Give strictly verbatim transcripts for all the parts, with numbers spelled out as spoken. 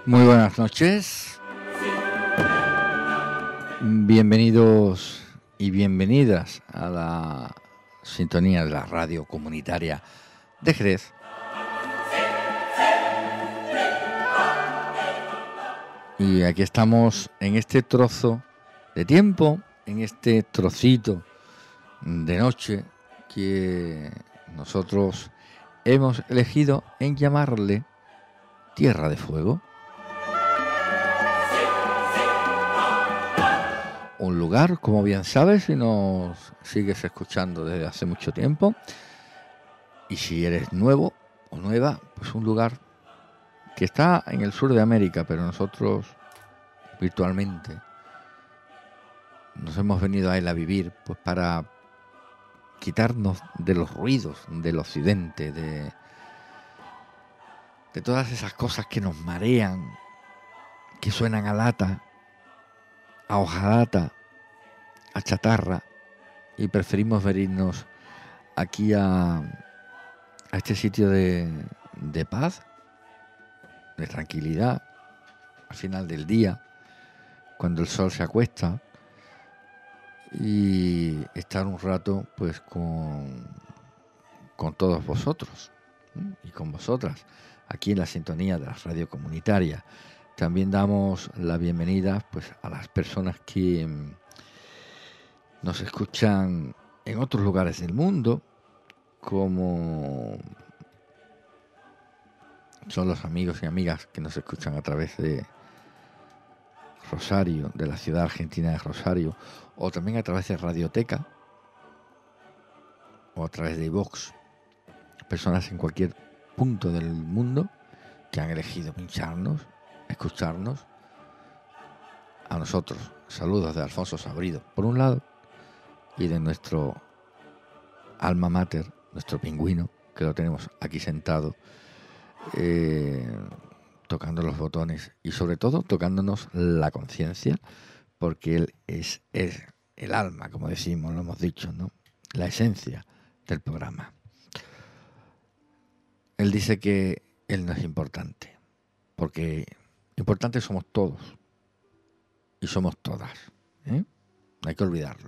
Muy buenas noches, bienvenidos y bienvenidas a la sintonía de la radio comunitaria de Jerez. Y aquí estamos en este trozo de tiempo, en este trocito de noche que nosotros hemos elegido en llamarle Tierra de Fuego. Un lugar, como bien sabes, si nos sigues escuchando desde hace mucho tiempo, y si eres nuevo o nueva, pues un lugar que está en el sur de América, pero nosotros virtualmente nos hemos venido a él a vivir, pues para quitarnos de los ruidos del occidente, de, de todas esas cosas que nos marean, que suenan a lata, a hojalata, a chatarra, y preferimos venirnos aquí a, a este sitio de, de paz, de tranquilidad, al final del día, cuando el sol se acuesta, y estar un rato pues con, con todos vosotros, ¿eh? Y con vosotras, aquí en la sintonía de la radio comunitaria. También damos la bienvenida pues a las personas que nos escuchan en otros lugares del mundo, como son los amigos y amigas que nos escuchan a través de Rosario, de la ciudad argentina de Rosario, o también a través de Radioteca, o a través de iVox. Personas en cualquier punto del mundo que han elegido pincharnos, escucharnos a nosotros. Saludos de Alfonso Sabrido, por un lado, y de nuestro alma mater, nuestro pingüino, que lo tenemos aquí sentado, eh, tocando los botones y sobre todo tocándonos la conciencia, porque él es, es el alma, como decimos, lo hemos dicho, ¿no? La esencia del programa. Él dice que él no es importante, porque importantes somos todos y somos todas, ¿eh? No hay que olvidarlo.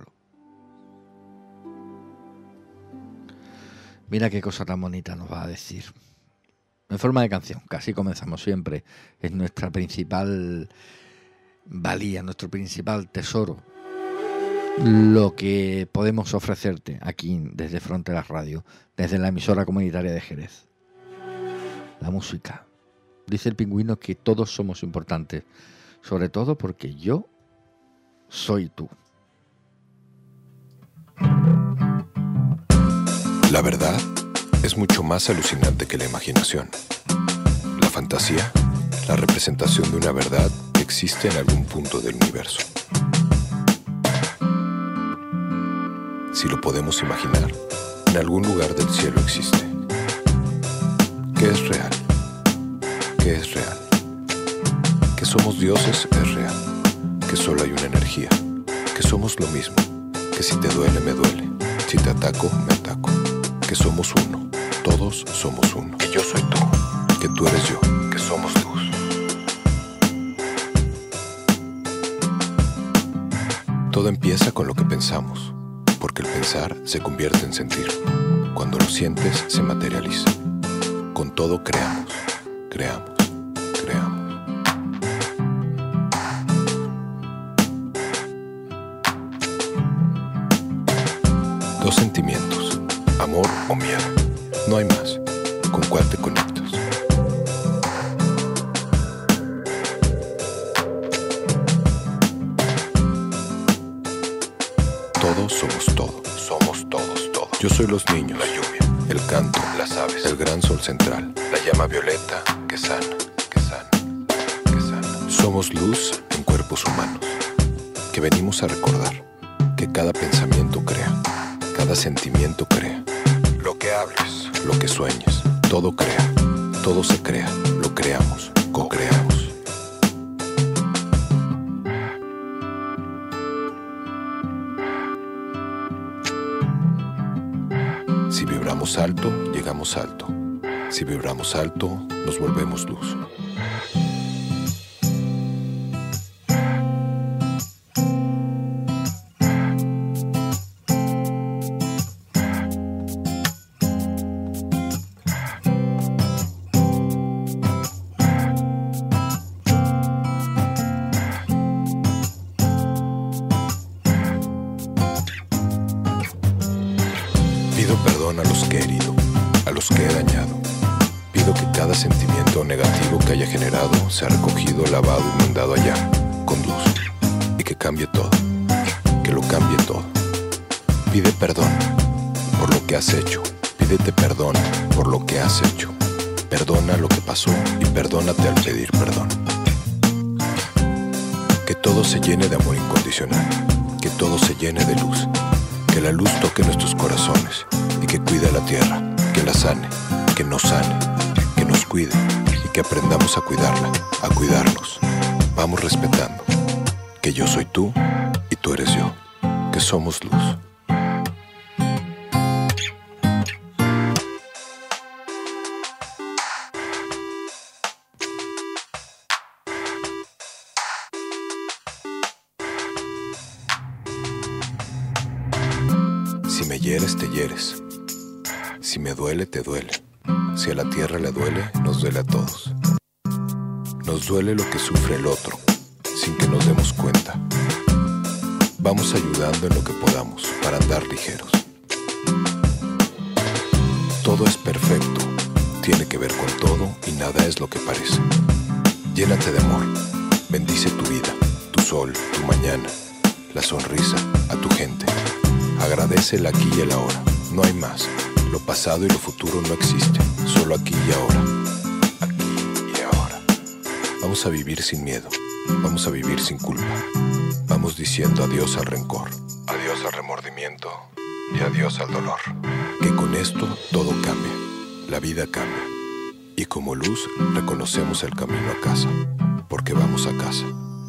Mira qué cosa tan bonita nos va a decir. En forma de canción, casi comenzamos siempre. Es nuestra principal valía, nuestro principal tesoro. Lo que podemos ofrecerte aquí desde Fronteras Radio, desde la emisora comunitaria de Jerez. La música. Dice el pingüino que todos somos importantes, sobre todo porque yo soy tú. La verdad es mucho más alucinante que la imaginación. La fantasía, la representación de una verdad que existe en algún punto del universo. Si lo podemos imaginar, en algún lugar del cielo existe. ¿Qué es real? ¿Qué es real? Que somos dioses es real. Que solo hay una energía. Que somos lo mismo. Que si te duele, me duele. Si te ataco, me ataco. Que somos uno. Todos somos uno. Que yo soy tú. Que tú eres yo. Que somos luz. Todo empieza con lo que pensamos. Porque el pensar se convierte en sentir. Cuando lo sientes, se materializa. Con todo creamos. Creamos. Creamos. Dos sentimientos, amor o miedo. No hay más. ¿Con cuál te conectas? Todos somos todo. Somos todos, todos. Yo soy los niños, la lluvia, el canto, las aves, el gran sol central, la llama violeta que sana, que sana, que sana. Somos luz en cuerpos humanos, que venimos a recordar que cada pensamiento crea. Cada sentimiento crea. Lo que hables, lo que sueñes, todo crea. Todo se crea, lo creamos, co-creamos. Si vibramos alto, llegamos alto. Si vibramos alto, nos volvemos luz. los que he dañado. Pido que cada sentimiento negativo que haya generado sea recogido, lavado y mandado allá, con luz, y que cambie todo, que lo cambie todo. Pide perdón por lo que has hecho, pídete perdón por lo que has hecho. Perdona lo que pasó y perdónate al pedir perdón. Que todo se llene de amor incondicional, que todo se llene de luz, que la luz toque nuestros corazones y que cuide la tierra, que la sane, que nos sane, que nos cuide y que aprendamos a cuidarla, a cuidarnos. Vamos respetando que yo soy tú y tú eres yo, que somos luz. Si me hieres, te hieres. Si me duele, te duele. Si a la tierra le duele, nos duele a todos. Nos duele lo que sufre el otro, sin que nos demos cuenta. Vamos ayudando en lo que podamos para andar ligeros. Todo es perfecto, tiene que ver con todo y nada es lo que parece. Llénate de amor, bendice tu vida, tu sol, tu mañana, la sonrisa a tu gente. Agradece el aquí y el ahora, no hay más. Lo pasado y lo futuro no existen, solo aquí y ahora. Aquí y ahora. Vamos a vivir sin miedo, vamos a vivir sin culpa. Vamos diciendo adiós al rencor, adiós al remordimiento y adiós al dolor. Que con esto todo cambia, la vida cambia. Y como luz reconocemos el camino a casa, porque vamos a casa.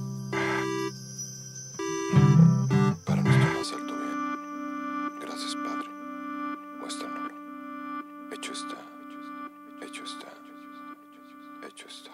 Para nuestro más alto bien. Gracias, Padre. Muéstranoslo. Hecho está. Hecho está. Hecho está.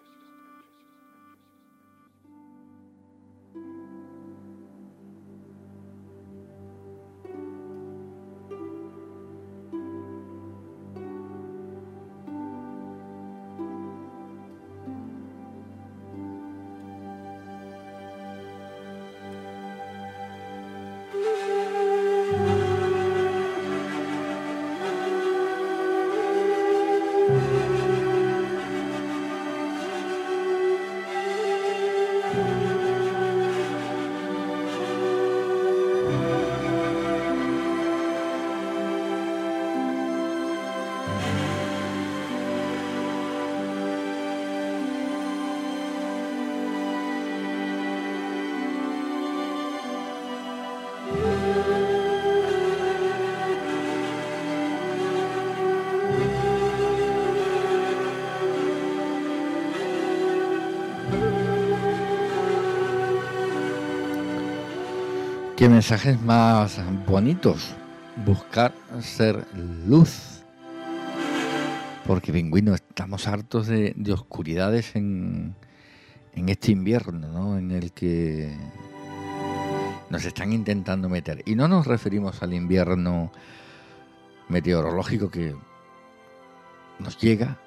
Qué mensajes más bonitos. Buscar ser luz. Porque, pingüino, estamos hartos de, de oscuridades en, en este invierno, ¿no? En el que nos están intentando meter. Y no nos referimos al invierno meteorológico que nos llega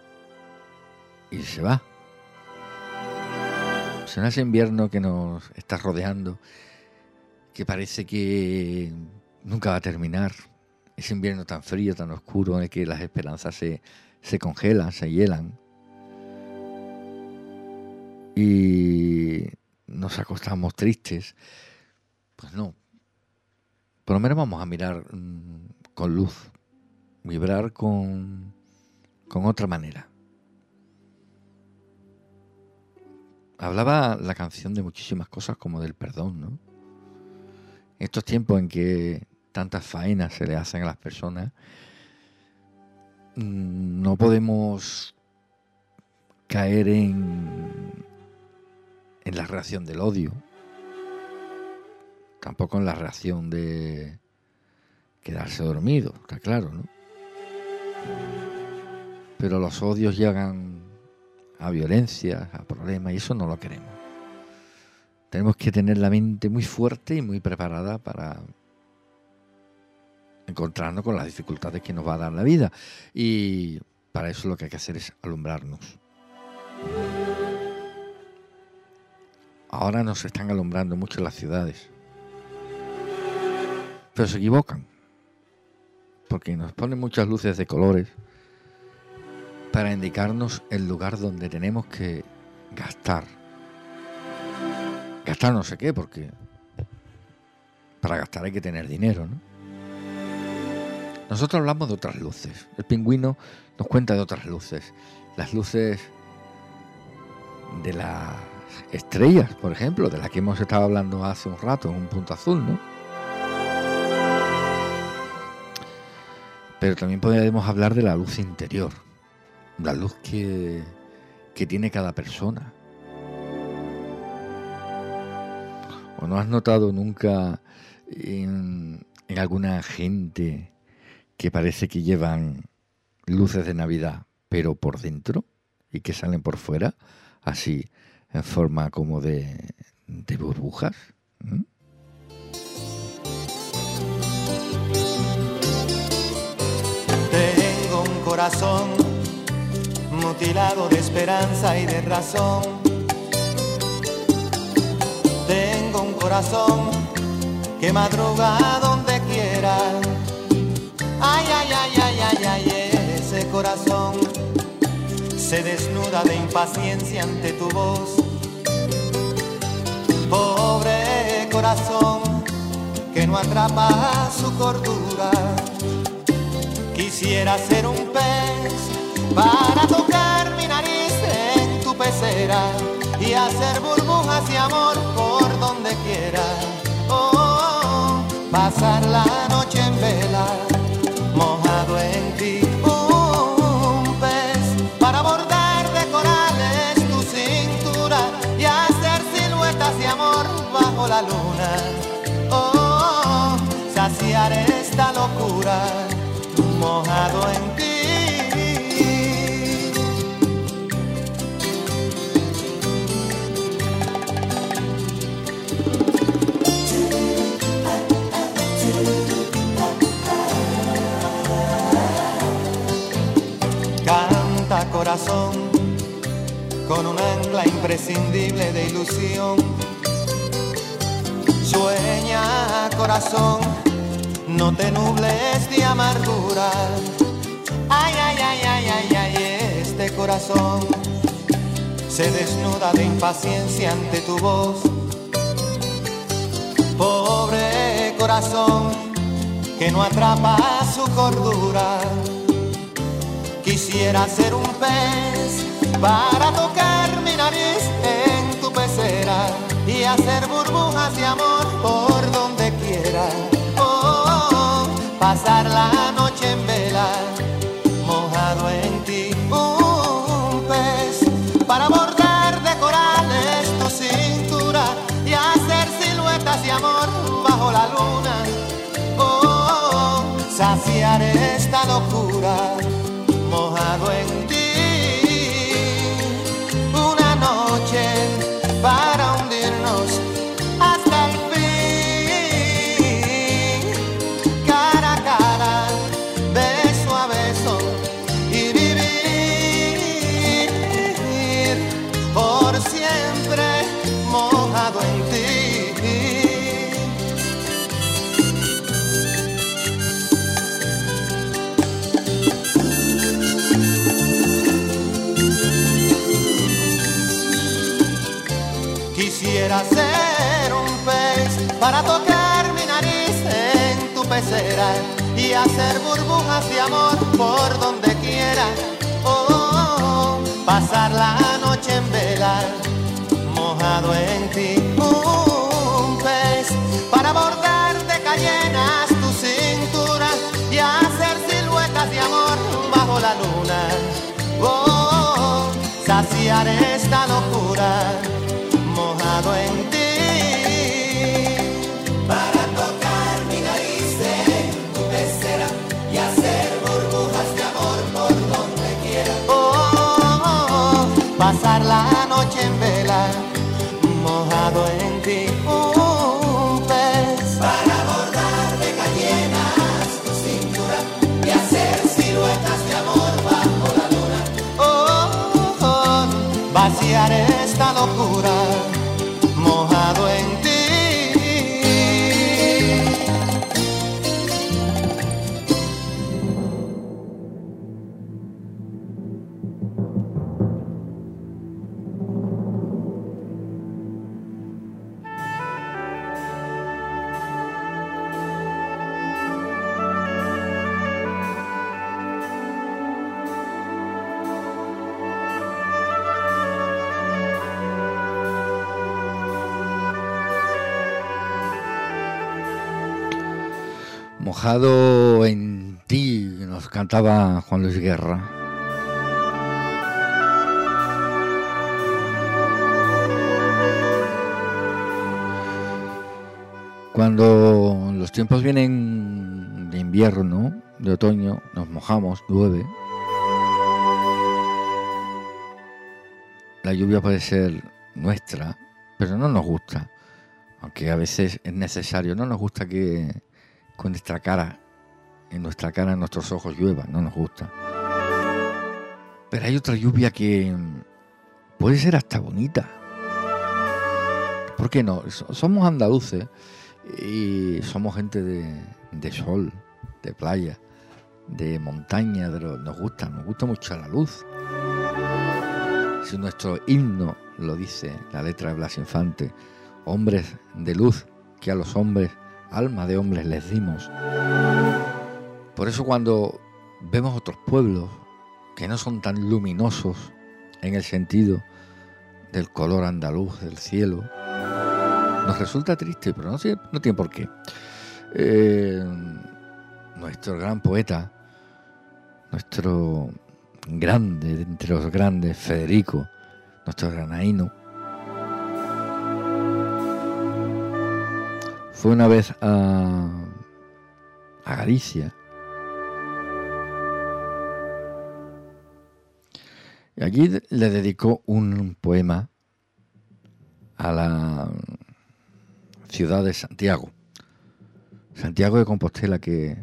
y se va. Sino ese invierno que nos está rodeando, que parece que nunca va a terminar. Ese invierno tan frío, tan oscuro, en el que las esperanzas se, se congelan, se hielan. Y nos acostamos tristes. Pues no. Por lo menos vamos a mirar mmm, con luz. Vibrar con, con otra manera. Hablaba la canción de muchísimas cosas, como del perdón, ¿no? Estos tiempos en que tantas faenas se le hacen a las personas, no podemos caer en, en la reacción del odio, tampoco en la reacción de quedarse dormido, está claro, ¿no? Pero los odios llegan a violencia, a problemas, y eso no lo queremos. Tenemos que tener la mente muy fuerte y muy preparada para encontrarnos con las dificultades que nos va a dar la vida. Y para eso lo que hay que hacer es alumbrarnos. Ahora nos están alumbrando mucho las ciudades. Pero se equivocan. porque nos ponen muchas luces de colores para indicarnos el lugar donde tenemos que gastar. Gastar no sé qué, porque para gastar hay que tener dinero, ¿no? Nosotros hablamos de otras luces. El pingüino nos cuenta de otras luces. Las luces de las estrellas, por ejemplo, de las que hemos estado hablando hace un rato en un punto azul, ¿no? Pero también podemos hablar de la luz interior, la luz que, que tiene cada persona. ¿O no has notado nunca en, en alguna gente que parece que llevan luces de Navidad, pero por dentro, y que salen por fuera, así, en forma como de, de burbujas? ¿Mm? Tengo un corazón mutilado de esperanza y de razón. Tengo un corazón que madruga donde quiera. Ay, ay, ay, ay, ay, ay, ese corazón se desnuda de impaciencia ante tu voz. Pobre corazón que no atrapa su cordura. Quisiera ser un pez para tocar mi nariz en tu pecera y hacer burbujas de amor por donde quiera. Oh, oh, oh, pasar la noche en vela, mojado en ti. Un pez para bordar de corales tu cintura y hacer siluetas de amor bajo la luna. Oh, oh, oh, saciar esta locura, mojado en ti. Canta corazón con un ancla imprescindible de ilusión. Sueña corazón, no te nubles de amargura. Ay, ay, ay, ay, ay, ay, este corazón se desnuda de impaciencia ante tu voz. Pobre corazón que no atrapa su cordura. Quisiera ser un pez para tocar mi nariz en tu pecera y hacer burbujas de amor por donde quiera. Pasar la noche en vela, mojado en ti. Un pez para bordar de corales tu cintura y hacer siluetas de amor bajo la luna. Oh, saciar esta locura, mojado en ti. Una noche para hundirnos hasta el fin. Quisiera ser un pez para tocar mi nariz en tu pecera y hacer burbujas de amor por donde quiera. Oh, oh, oh, pasar la noche en vela, mojado en ti. Un pez para bordar de cayenas tu cintura y hacer siluetas de amor bajo la luna. Oh, oh, oh, saciar esta locura, mojado en ti. Para tocar mi nariz en tu pecera y hacer burbujas de amor por donde quiera. Oh, oh, oh, oh, pasar la noche en vela, mojado en ti. Un pez para bordar de cayenas tu cintura y hacer siluetas de amor bajo la luna. Oh, oh, oh, vaciar esta locura, mojado en ti. Mojado en ti, nos cantaba Juan Luis Guerra. Cuando los tiempos vienen de invierno, de otoño, nos mojamos, llueve. La lluvia puede ser nuestra, pero no nos gusta. Aunque a veces es necesario, no nos gusta que con nuestra cara, en nuestra cara, en nuestros ojos llueva, no nos gusta. Pero hay otra lluvia que puede ser hasta bonita. ¿Por qué no? Somos andaluces y somos gente de, de sol, de playa, de montaña, de lo, nos gusta, nos gusta mucho la luz. Si nuestro himno lo dice, la letra de Blas Infante, hombres de luz, que a los hombres, alma de hombres les dimos. Por eso cuando vemos otros pueblos que no son tan luminosos en el sentido del color andaluz del cielo, nos resulta triste, pero no, no tiene por qué. Eh, nuestro gran poeta, nuestro grande, de entre los grandes, Federico, nuestro granaíno, fue una vez a, a Galicia y allí le dedicó un poema a la ciudad de Santiago, Santiago de Compostela, que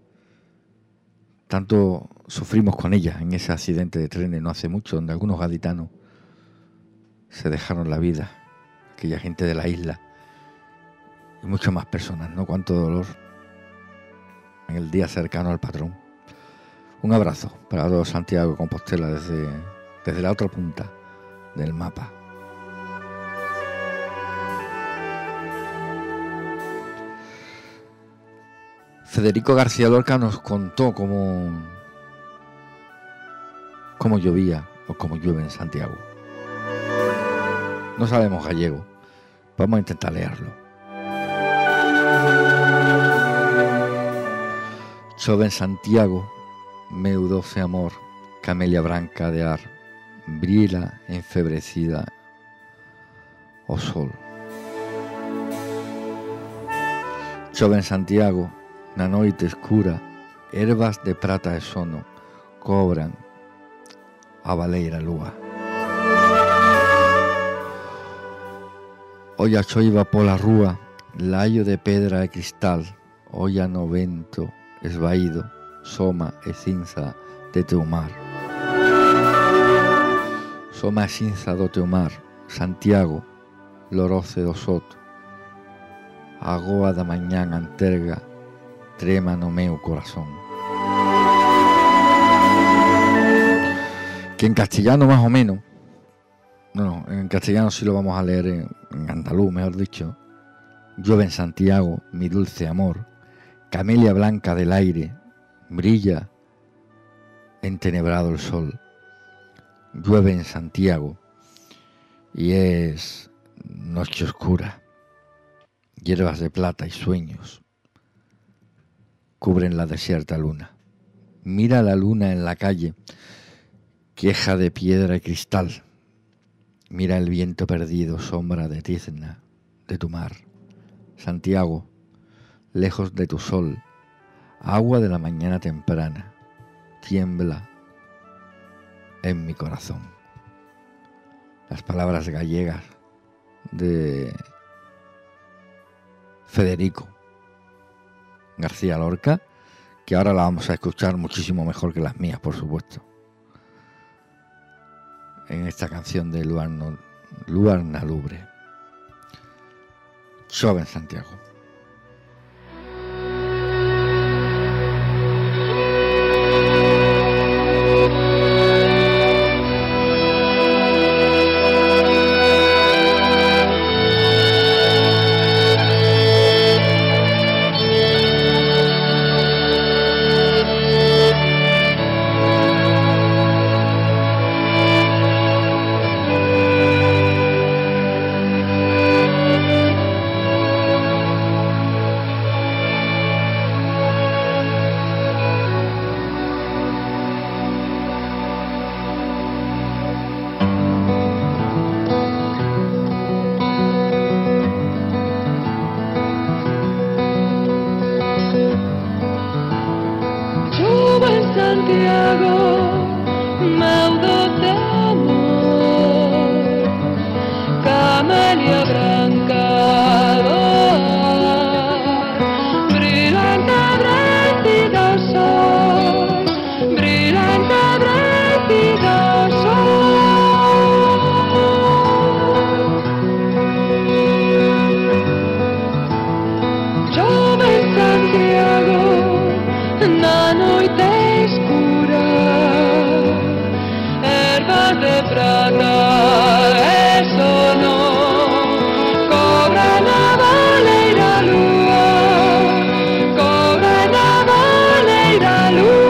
tanto sufrimos con ella en ese accidente de trenes no hace mucho, donde algunos gaditanos se dejaron la vida, aquella gente de la isla y muchas más personas, ¿no? Cuánto dolor en el día cercano al patrón. Un abrazo para todo Santiago de Compostela desde, desde la otra punta del mapa. Federico García Lorca nos contó cómo, cómo llovía o cómo llueve en Santiago. No sabemos gallego, vamos a intentar leerlo. Chove en Santiago, meu doce amor, camelia branca de ar, brila enfebrecida o sol. Chove en Santiago, na noite escura, ervas de prata e sono cobran a baleira lúa. Olla choiva pola rúa, laio de pedra e cristal, olla no vento esvaído, soma e cinza de teu mar. Soma e cinza do teu mar, Santiago, loroce do soto, a goa da mañán anterga, trema no meu corazón. Que en castellano más o menos, no, no, en castellano sí lo vamos a leer en, en andaluz, mejor dicho. Llueve en Santiago, mi dulce amor, camelia blanca del aire, brilla entenebrado el sol. Llueve en Santiago y es noche oscura, hierbas de plata y sueños cubren la desierta luna. Mira la luna en la calle, queja de piedra y cristal. Mira el viento perdido, sombra de tizna de tu mar. Santiago, lejos de tu sol, agua de la mañana temprana, tiembla en mi corazón. Las palabras gallegas de Federico García Lorca, que ahora la vamos a escuchar muchísimo mejor que las mías, por supuesto, en esta canción de Luar, no, Luar Nalubre. Chove en Santiago. tarifas de prata, eso no, cobra na valeira lúa, cobra na valeira lúa.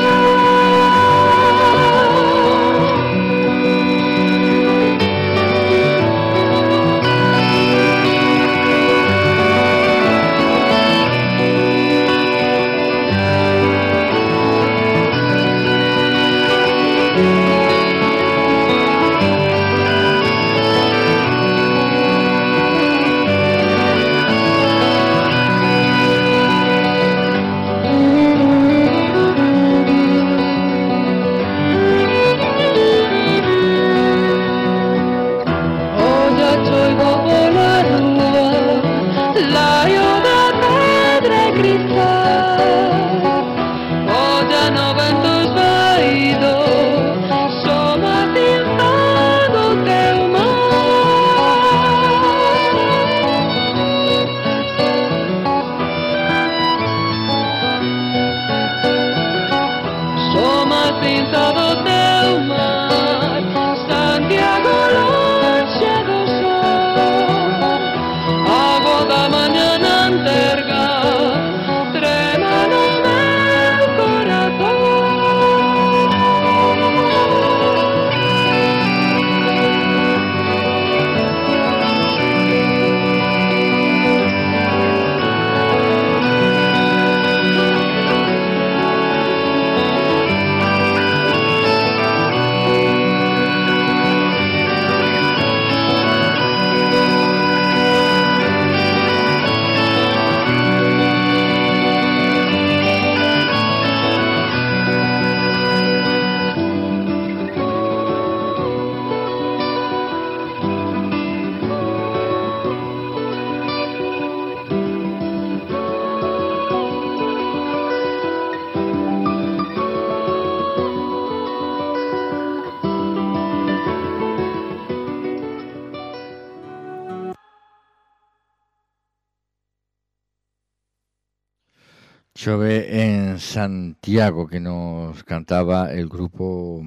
Chove en Santiago, que nos cantaba el grupo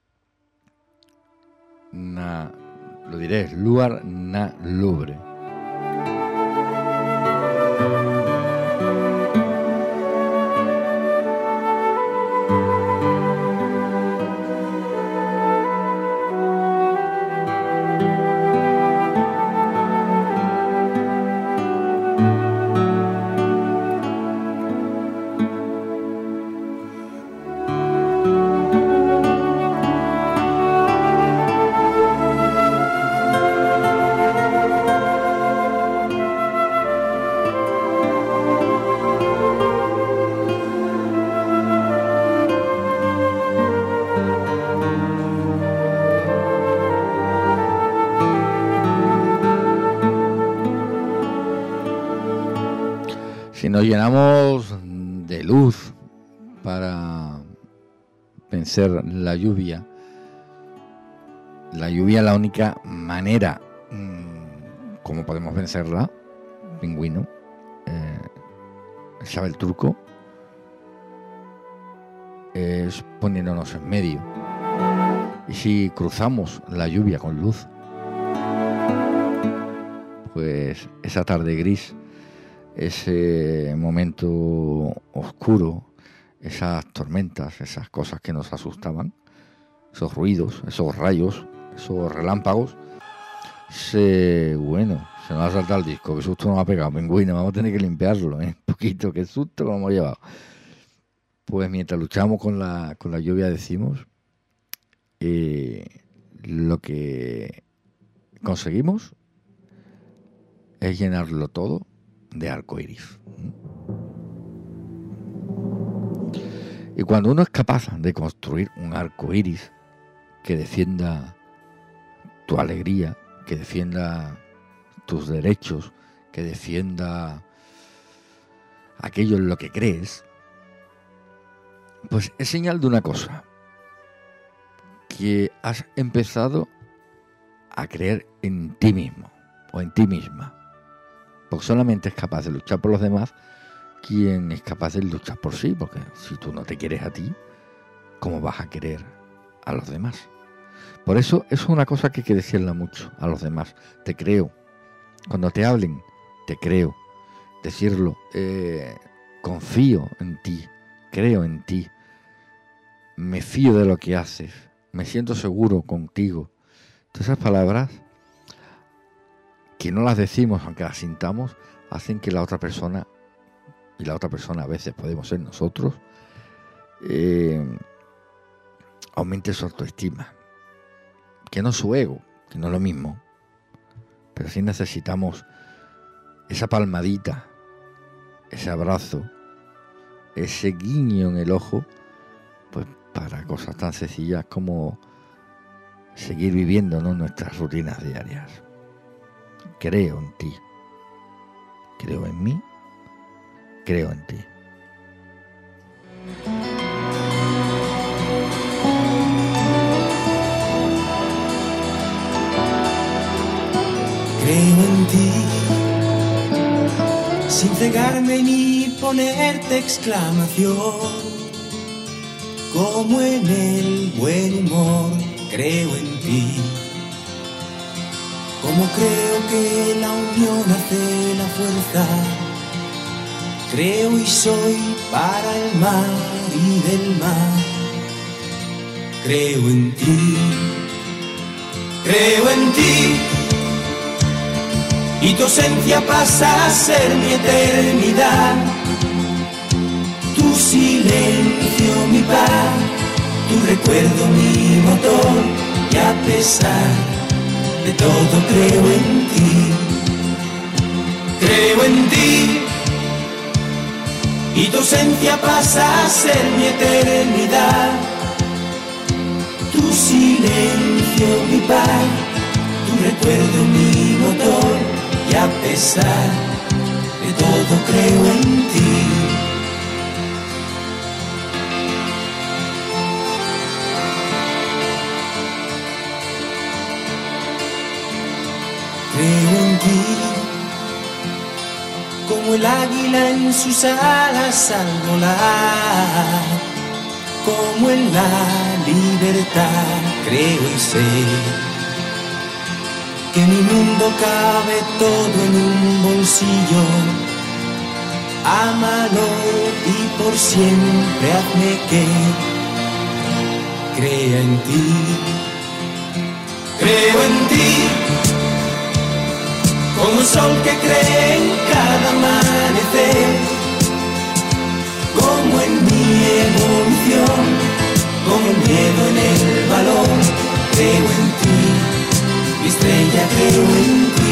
na, lo diré, Luar na Lubre. Si nos llenamos de luz para vencer la lluvia, la lluvia es la única manera mmm, como podemos vencerla, pingüino, eh, sabe el truco, es poniéndonos en medio. Y si cruzamos la lluvia con luz, pues esa tarde gris, ese momento oscuro, esas tormentas, esas cosas que nos asustaban, esos ruidos, esos rayos, esos relámpagos, se, bueno, se nos ha saltado el disco, qué susto nos ha pegado, pingüino, vamos a tener que limpiarlo, ¿eh? Un poquito, qué susto que nos hemos llevado. Pues mientras luchamos con la, con la lluvia, decimos, eh, lo que conseguimos es llenarlo todo de arcoíris. Y cuando uno es capaz de construir un arcoíris que defienda tu alegría, que defienda tus derechos, que defienda aquello en lo que crees, pues es señal de una cosa, que has empezado a creer en ti mismo o en ti misma. Porque solamente es capaz de luchar por los demás quien es capaz de luchar por sí, porque si tú no te quieres a ti, ¿cómo vas a querer a los demás? Por eso, eso es una cosa que hay que decirle mucho a los demás. Te creo. Cuando te hablen, te creo. Decirlo, eh, confío en ti, creo en ti, me fío de lo que haces, me siento seguro contigo. Todas esas palabras, que no las decimos aunque las sintamos, hacen que la otra persona, y la otra persona a veces podemos ser nosotros, eh, aumente su autoestima. Que no su ego, que no es lo mismo, pero sí necesitamos esa palmadita, ese abrazo, ese guiño en el ojo, pues para cosas tan sencillas como seguir viviendo, ¿no?, nuestras rutinas diarias. Creo en ti, creo en mí, creo en ti. Creo en ti, sin cegarme ni ponerte exclamación. Como en el buen humor, creo en ti. Como creo que la unión hace la fuerza. Creo y soy para el mar y del mar. Creo en ti, creo en ti. Y tu ausencia pasa a ser mi eternidad. Tu silencio mi paz, tu recuerdo mi motor. Y a pesar de todo creo en ti. Creo en ti. Y tu ausencia pasa a ser mi eternidad. Tu silencio mi paz, tu recuerdo mi motor. Y a pesar de todo creo en ti. Creo en ti, como el águila en sus alas al volar, como en la libertad creo y sé. Que mi mundo cabe todo en un bolsillo. Ámalo y por siempre hazme que crea en ti. Creo en ti, como el sol que cree en cada amanecer. Como en mi evolución, como el miedo en el valor. Creo en ti. Mi estrella, creo en ti.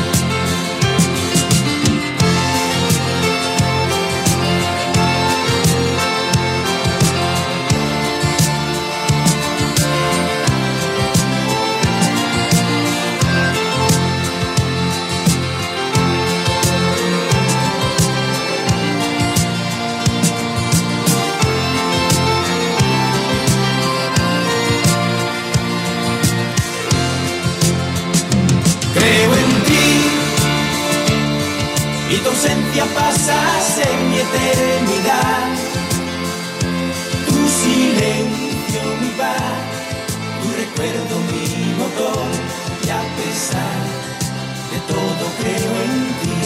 Y tu ausencia pasa a ser mi eternidad. Tu silencio mi paz, tu recuerdo mi motor. Y a pesar de todo creo en ti.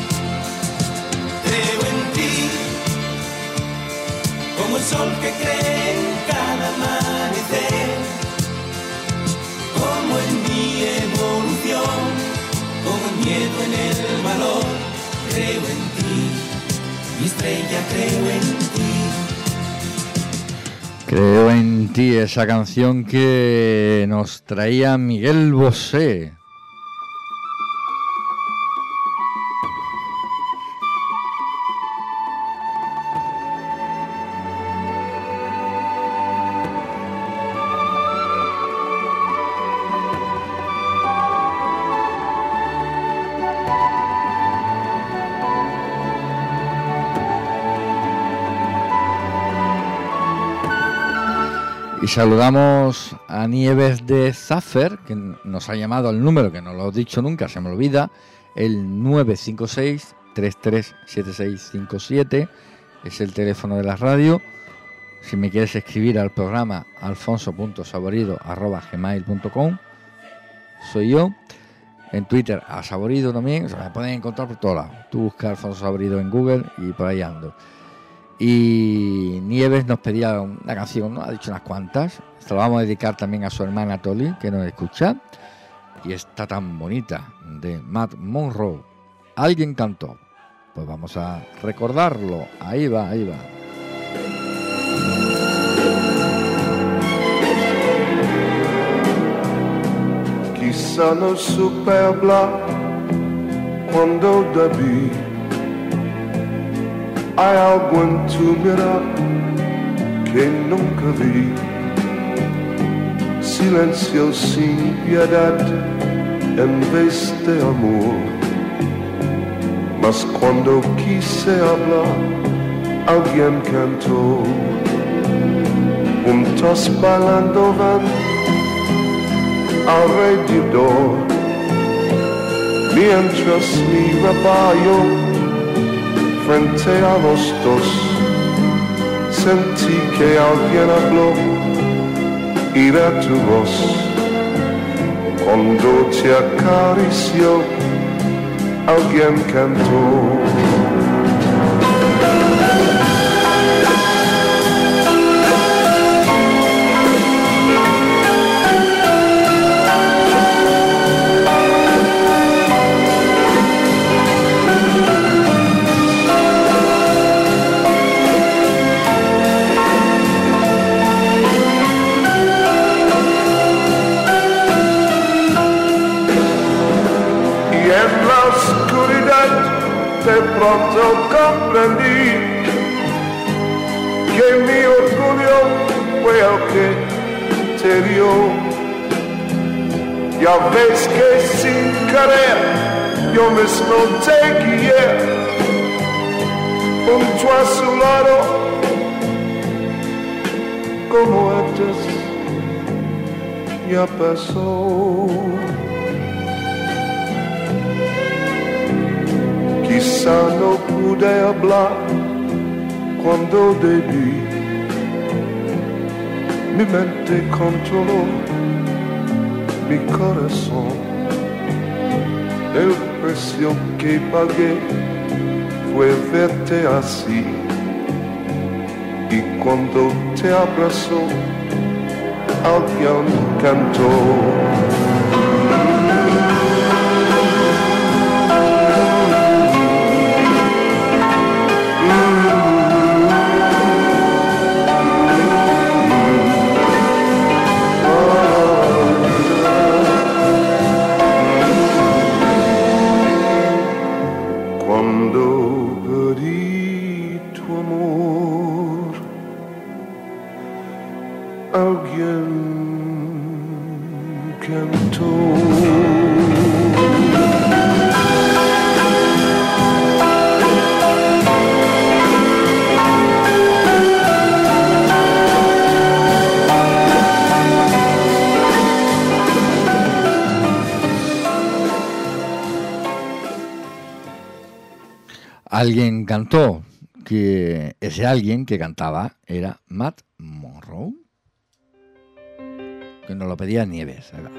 Creo en ti, como el sol que cree en cada amanecer. Como en mi evolución, como el miedo en el valor. Creo en ti, mi estrella, creo en ti. Creo en ti, esa canción que nos traía Miguel Bosé. Y saludamos a Nieves de Zafer, que nos ha llamado al número que no lo he dicho nunca, se me olvida, el nueve cinco seis, tres tres siete seis cinco siete, es el teléfono de la radio, Si me quieres escribir al programa alfonso punto saborido arroba gmail punto com, soy yo. En Twitter a Saborido también, o sea, me pueden encontrar por todos lados. Tú buscas Alfonso Saborido en Google y por ahí ando. Y Nieves nos pedía una canción, ¿no? Ha dicho unas cuantas. Se la vamos a dedicar también a su hermana Toli, que nos escucha. Y está tan bonita, de Matt Monro. Alguien cantó. Pues vamos a recordarlo. Ahí va, ahí va. Chissà non supe hablar quando debí. Hay algo en tu mirar que nunca vi. Silencio sin piedad en vez de amor. Mas cuando quise hablar, alguien cantó. Juntos bailando van alrededor, mientras miraba yo frente a los dos, sentí que alguien habló y era tu voz. Cuando te acarició, alguien cantó. De pronto comprendí que mi orgullo fue el que te dio. Ya ves que sin querer yo mismo te guié junto a su lado, como antes ya pasó. Quizá no pude hablar cuando debí. Mi mente controló mi corazón. El precio que pagué fue verte así. Y cuando te abrazó, alguien cantó. Alguien cantó, que ese alguien que cantaba era Matt Monro, que nos lo pedía Nieves. Ahí va.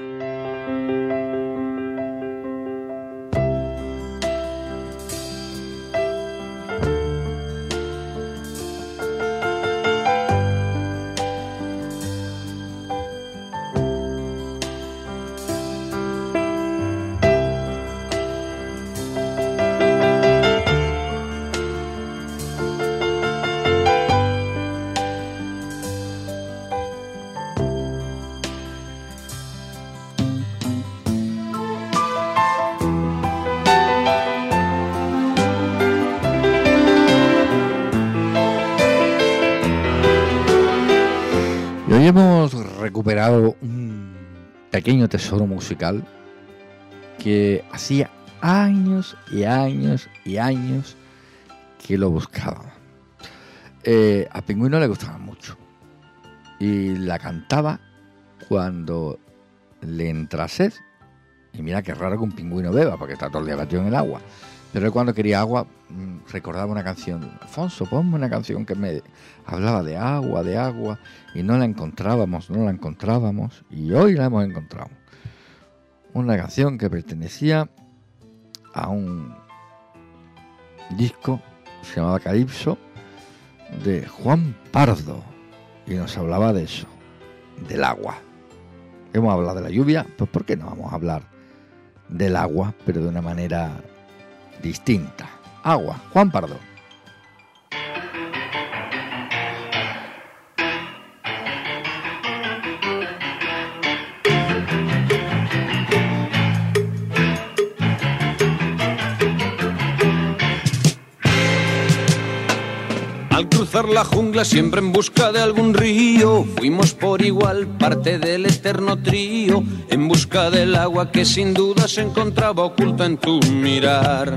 Hoy hemos recuperado un pequeño tesoro musical que hacía años y años y años que lo buscaba. Eh, a Pingüino le gustaba mucho y la cantaba cuando le entra sed Y mira qué raro que un pingüino beba, porque está todo el día metido en el agua. Pero él cuando quería agua mmm, recordaba una canción. Alfonso, ponme una canción que me hablaba de agua, de agua, y no la encontrábamos, no la encontrábamos, y hoy la hemos encontrado. Una canción que pertenecía a un disco que se llamaba Calipso, de Juan Pardo, y nos hablaba de eso, del agua. Hemos hablado de la lluvia, pues ¿por qué no vamos a hablar del agua, pero de una manera distinta? Agua, Juan Pardo. Al cruzar la jungla siempre en busca de algún río, fuimos por igual parte del eterno trío, en busca del agua que sin duda se encontraba oculta en tu mirar.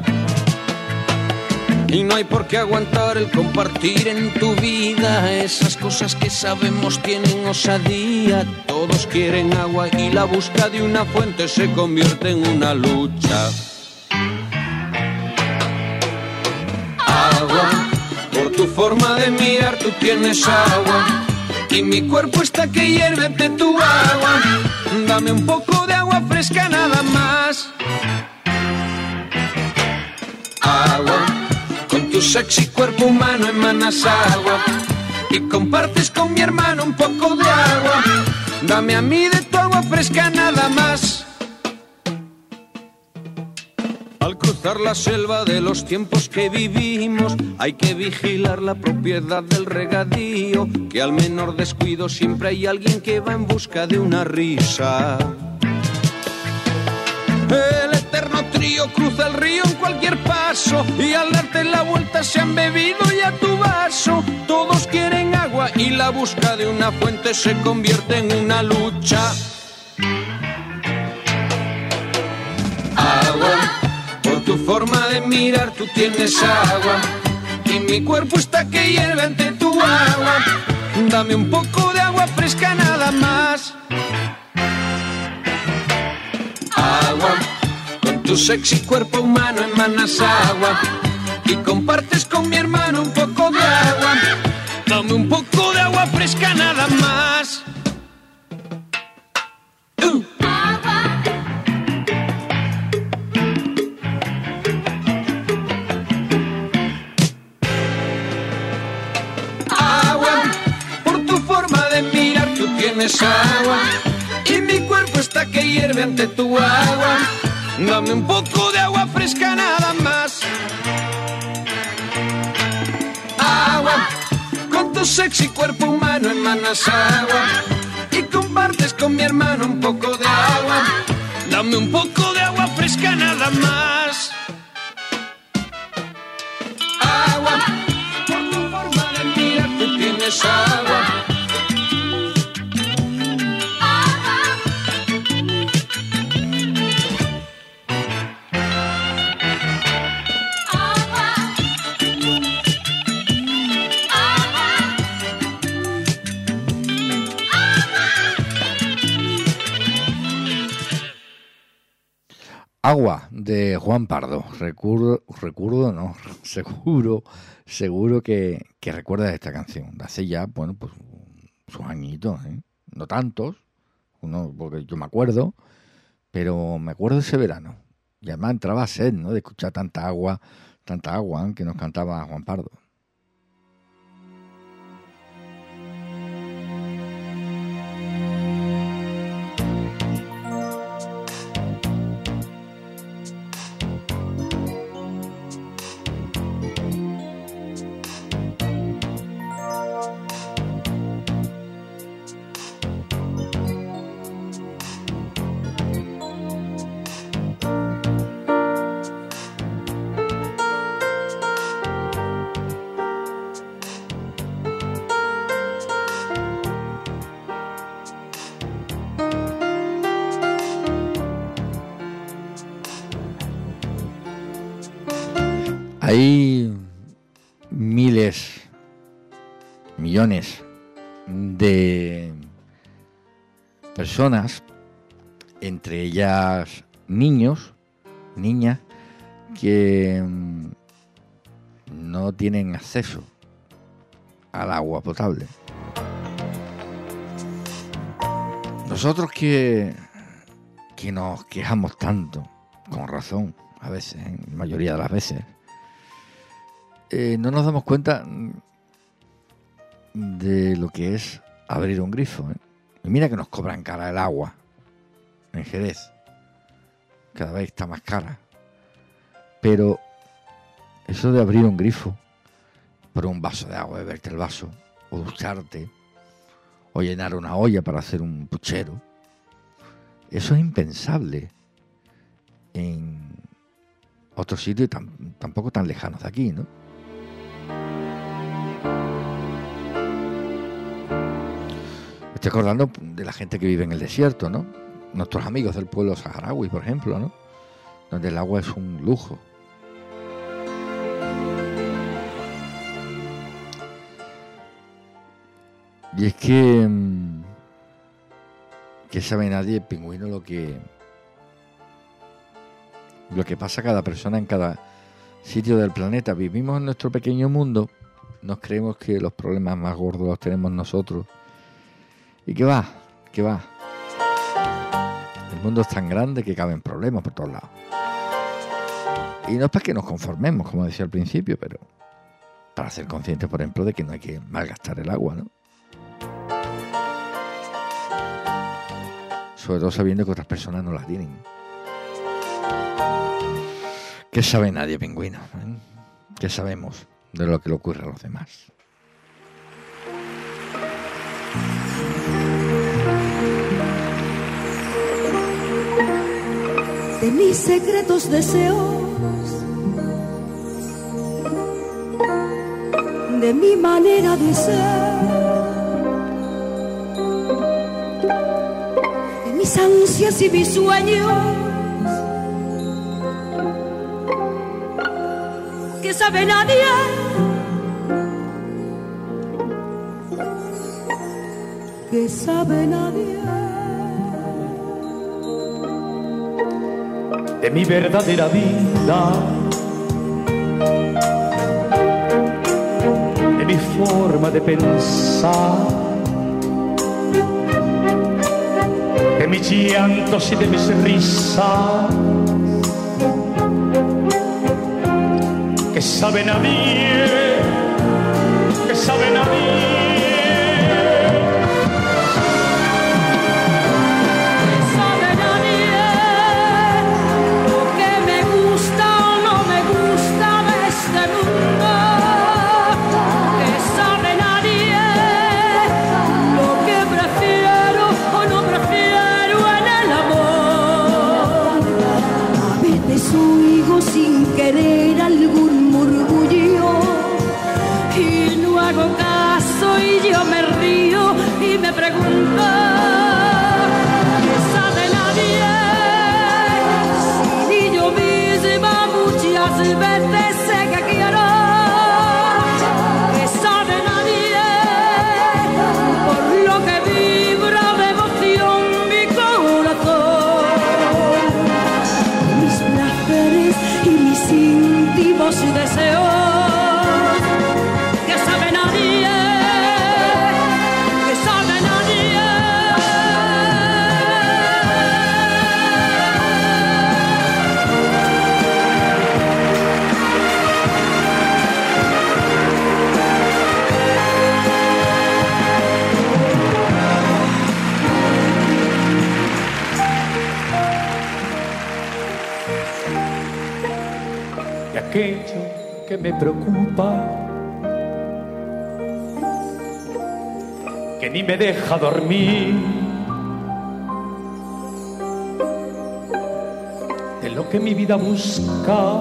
Y no hay por qué aguantar el compartir en tu vida esas cosas que sabemos tienen osadía. Todos quieren agua y la busca de una fuente se convierte en una lucha. Agua. Por tu forma de mirar tú tienes agua y mi cuerpo está que hierve de tu agua. Dame un poco de agua fresca nada más. Agua, con tu sexy cuerpo humano emanas agua y compartes con mi hermano un poco de agua. Dame a mí de tu agua fresca nada más. Al cruzar la selva de los tiempos que vivimos, hay que vigilar la propiedad del regadío, que al menor descuido siempre hay alguien que va en busca de una risa. El eterno trío cruza el río en cualquier paso y al darte la vuelta se han bebido ya tu vaso. Todos quieren agua y la busca de una fuente se convierte en una lucha. Agua. Por tu forma de mirar tú tienes agua y mi cuerpo está que hierve ante tu agua. Dame un poco de agua fresca nada más. Agua, con tu sexy cuerpo humano emanas agua y compartes con mi hermano un poco de agua. Dame un poco de agua fresca nada más. Uh. Tienes agua y mi cuerpo está que hierve ante tu agua. Dame un poco de agua fresca nada más. Agua, con tu sexy cuerpo humano emanas agua y compartes con mi hermano un poco de agua. Dame un poco de agua fresca nada más. Agua, por tu forma de mirar tú tienes agua. Agua, de Juan Pardo. Recuerdo, recuerdo, no, seguro, seguro que, que recuerdas esta canción. De hace ya, bueno, pues sus añitos, ¿eh? No tantos, uno, porque yo me acuerdo, pero me acuerdo de ese verano. Y además entraba sed, ¿no? De escuchar tanta agua, tanta agua, ¿eh? Que nos cantaba Juan Pardo. Hay miles, millones de personas, entre ellas niños, niñas que mm, no tienen acceso al agua potable. Nosotros que, que nos quejamos tanto, con razón, a veces, en la mayoría de las veces, eh, no nos damos cuenta de lo que es abrir un grifo, ¿eh? Y mira que nos cobran cara el agua en Jerez, cada vez está más cara, pero eso de abrir un grifo por un vaso de agua, beberte el vaso, o ducharte, o llenar una olla para hacer un puchero, eso es impensable en otros sitios tan, tampoco tan lejanos de aquí, ¿no? Estoy acordando de la gente que vive en el desierto, ¿no? Nuestros amigos del pueblo saharaui, por ejemplo, ¿no? Donde el agua es un lujo. Y es que que sabe nadie, pingüino, lo que lo que pasa a cada persona en cada sitio del planeta. Vivimos en nuestro pequeño mundo, nos creemos que los problemas más gordos los tenemos nosotros. Y que va, que va. El mundo es tan grande que caben problemas por todos lados. Y no es para que nos conformemos, como decía al principio, pero para ser conscientes, por ejemplo, de que no hay que malgastar el agua, ¿no? Sobre todo sabiendo que otras personas no las tienen. ¿Qué sabe nadie, pingüino? ¿Eh? ¿Qué sabemos de lo que le ocurre a los demás? De mis secretos deseos, de mi manera de ser, de mis ansias y mis sueños, que sabe nadie, que sabe nadie. De mi verdadera vida, de mi forma de pensar, de mis llantos y de mis risas, que sabe nadie, que sabe nadie. Sin querer algún murmullo y no hago caso y yo me río y me pregunto ¿qué sabe nadie? Si ni yo misma muchas veces sé que quiero, ¿qué sabe nadie? Por lo que vibra de emoción mi corazón, mis placeres y mis íntimos deseos, que sabe nadie, que sabe nadie. Y aquello que me preocupa, que ni me deja dormir, de lo que mi vida busca,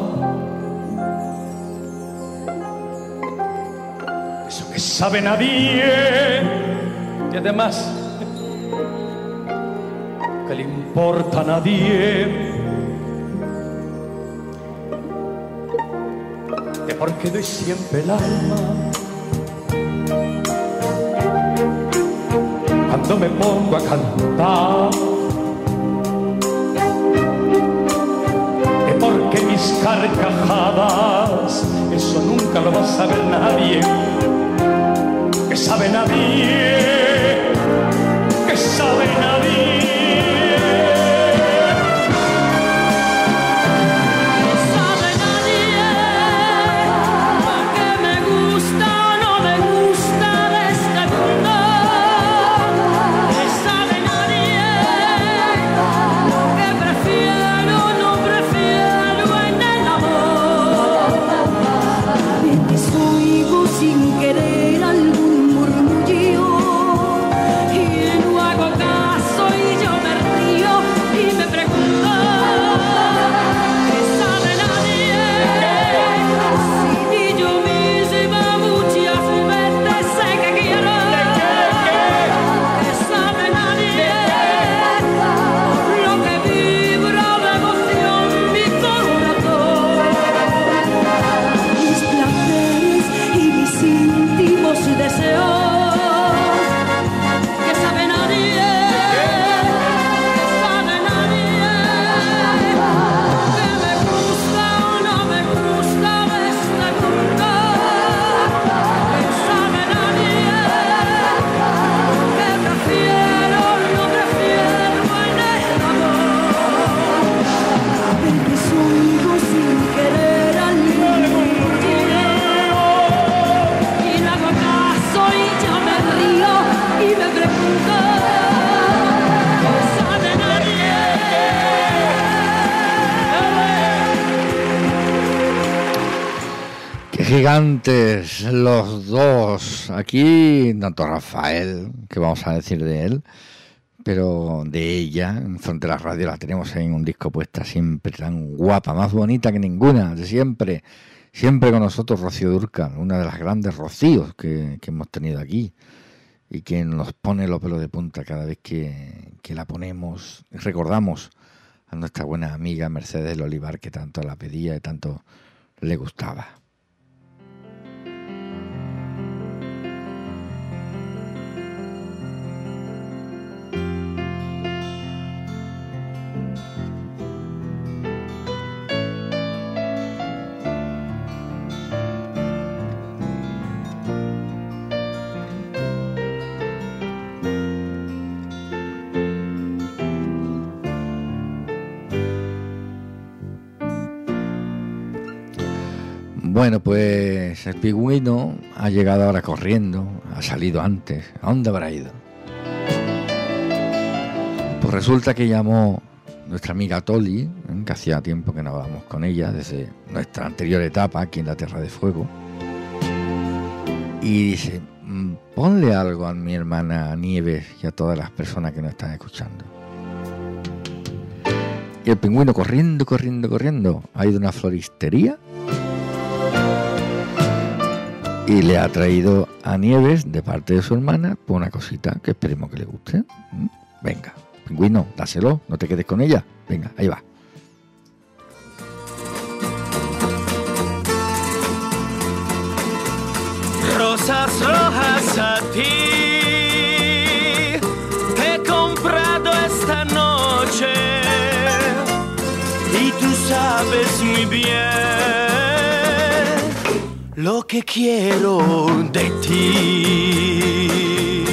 eso que sabe nadie, y además que le importa a nadie. Porque doy siempre el alma cuando me pongo a cantar, carcajadas, eso nunca lo va a saber nadie. Que sabe nadie, que sabe nadie. Gigantes los dos. Aquí, tanto Rafael, que vamos a decir de él, pero de ella, en Fronteras Radio, la tenemos en un disco puesta, siempre tan guapa, más bonita que ninguna, de siempre. Siempre con nosotros Rocío Dúrcal, una de las grandes Rocíos que, que hemos tenido aquí, y que nos pone los pelos de punta cada vez que, que la ponemos. Recordamos a nuestra buena amiga Mercedes del Olivar, que tanto la pedía y tanto le gustaba. Bueno, pues el pingüino ha llegado ahora corriendo, ha salido antes. ¿A dónde habrá ido? Pues resulta que llamó nuestra amiga Toli, ¿eh? que hacía tiempo que no hablábamos con ella, desde nuestra anterior etapa aquí en la Tierra de Fuego. Y dice, ponle algo a mi hermana Nieves y a todas las personas que nos están escuchando. Y el pingüino corriendo, corriendo, corriendo, ha ido a una floristería y le ha traído a Nieves, de parte de su hermana, pues una cosita que esperemos que le guste. Venga, pingüino, dáselo, no te quedes con ella. Venga, ahí va. Rosas rojas a ti, te he comprado esta noche y tú sabes muy bien lo que quiero de ti.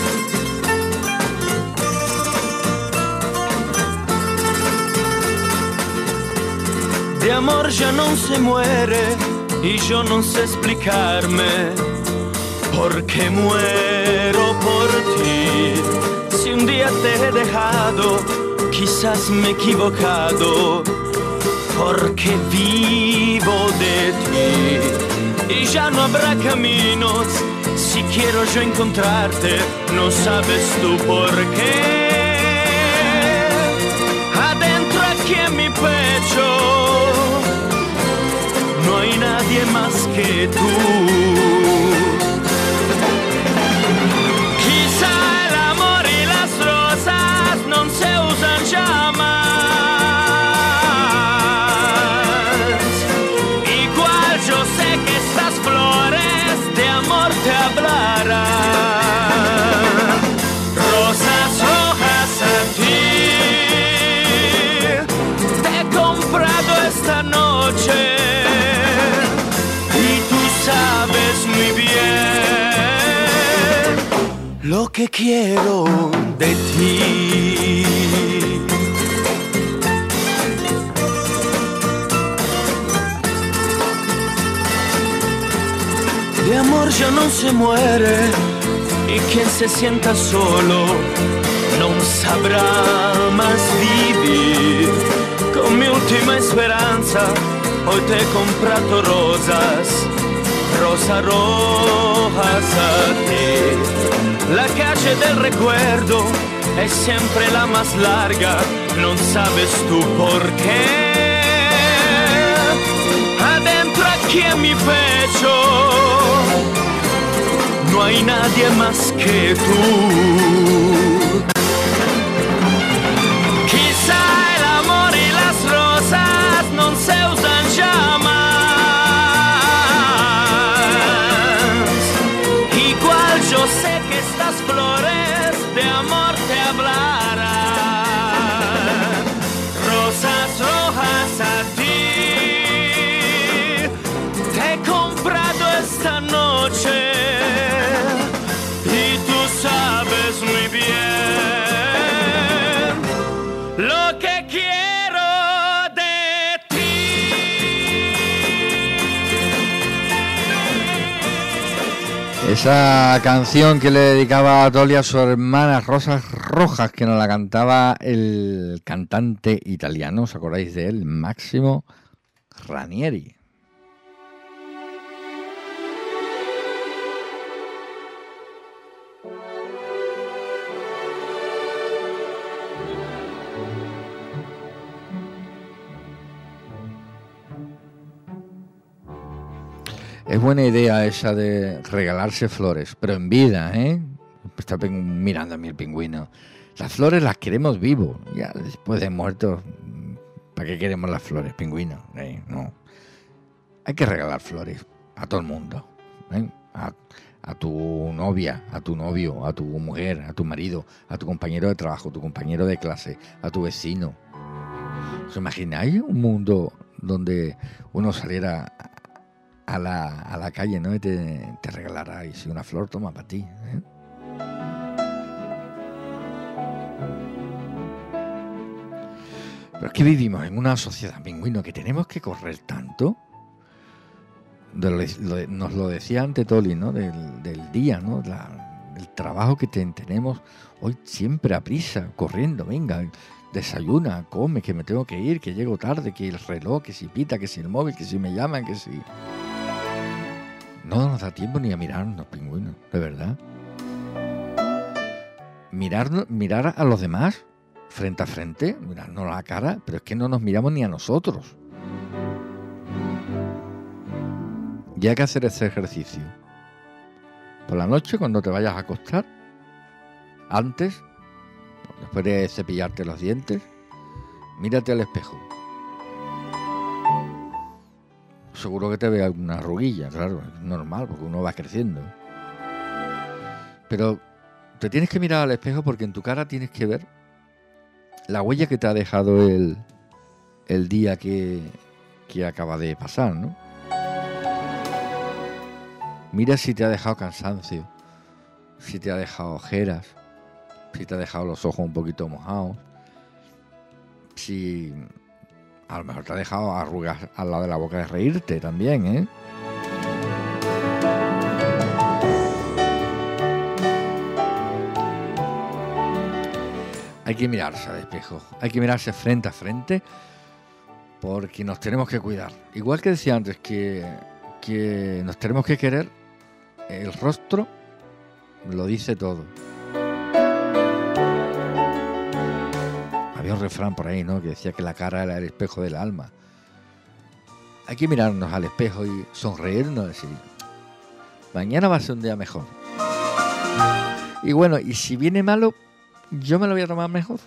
De amor ya no se muere y yo no sé explicarme por qué muero por ti. Si un día te he dejado, quizás me he equivocado, porque vivo de ti. Y ya no habrá caminos, si quiero yo encontrarte, no sabes tú por qué. Adentro aquí en mi pecho, no hay nadie más que tú. Quizá el amor y las rosas no se usan ya más. Igual yo sé que estas flores de amor te hablarán. Rosas rojas a ti, te he comprado esta noche lo que quiero de ti. De amor ya no se muere y quien se sienta solo no sabrá más vivir. Con mi ultima speranza hoy te he comprado rosas, rosas rojas a ti. La calle del recuerdo es siempre la más larga, no sabes tú por qué. Adentro aquí en mi pecho no hay nadie más que tú. Quizá el amor y las rosas no se usan ya más. Igual yo sé que estas flores de amor te hablarán. Rosas rojas a ti te he comprado esta noche. Sabes muy bien lo que quiero de ti. Esa canción que le dedicaba a Toli a su hermana Rosas Rojas, que nos la cantaba el cantante italiano, ¿os acordáis de él? Máximo Ranieri. Es buena idea esa de regalarse flores, pero en vida, ¿eh? Está mirando a mí el pingüino. Las flores las queremos vivos, ya después de muertos. ¿Para qué queremos las flores, pingüino? ¿Eh? No. Hay que regalar flores a todo el mundo, ¿eh? A, a tu novia, a tu novio, a tu mujer, a tu marido, a tu compañero de trabajo, a tu compañero de clase, a tu vecino. ¿Os imagináis un mundo donde uno saliera a la, a la calle, ¿no? Y te, te regalará y si una flor, toma para ti, ¿eh? Pero es que vivimos en una sociedad, pingüino, que tenemos que correr tanto. De lo, lo, nos lo decía ante Toli, ¿no? Del, del día, ¿no? La, el trabajo que te, tenemos hoy siempre a prisa, corriendo, venga, desayuna, come, que me tengo que ir, que llego tarde, que el reloj, que si pita, que si el móvil, que si me llaman, que si... No nos da tiempo ni a mirarnos, pingüinos, de verdad. Mirar, mirar a los demás frente a frente, mirarnos la cara, pero es que no nos miramos ni a nosotros. Y hay que hacer ese ejercicio. Por la noche, cuando te vayas a acostar, antes, después de cepillarte los dientes, mírate al espejo. Seguro que te ve alguna arruguilla, claro, es normal, porque uno va creciendo. Pero te tienes que mirar al espejo porque en tu cara tienes que ver la huella que te ha dejado el, el día que, que acaba de pasar, ¿no? Mira si te ha dejado cansancio, si te ha dejado ojeras, si te ha dejado los ojos un poquito mojados, si... A lo mejor te ha dejado arrugas al lado de la boca de reírte también, ¿eh? Hay que mirarse al espejo, hay que mirarse frente a frente, porque nos tenemos que cuidar. Igual que decía antes que, que nos tenemos que querer, el rostro lo dice todo. Había un refrán por ahí, ¿no? Que decía que la cara era el espejo del alma. Hay que mirarnos al espejo y sonreírnos y decir, mañana va a ser un día mejor. Y bueno, y si viene malo, yo me lo voy a tomar mejor.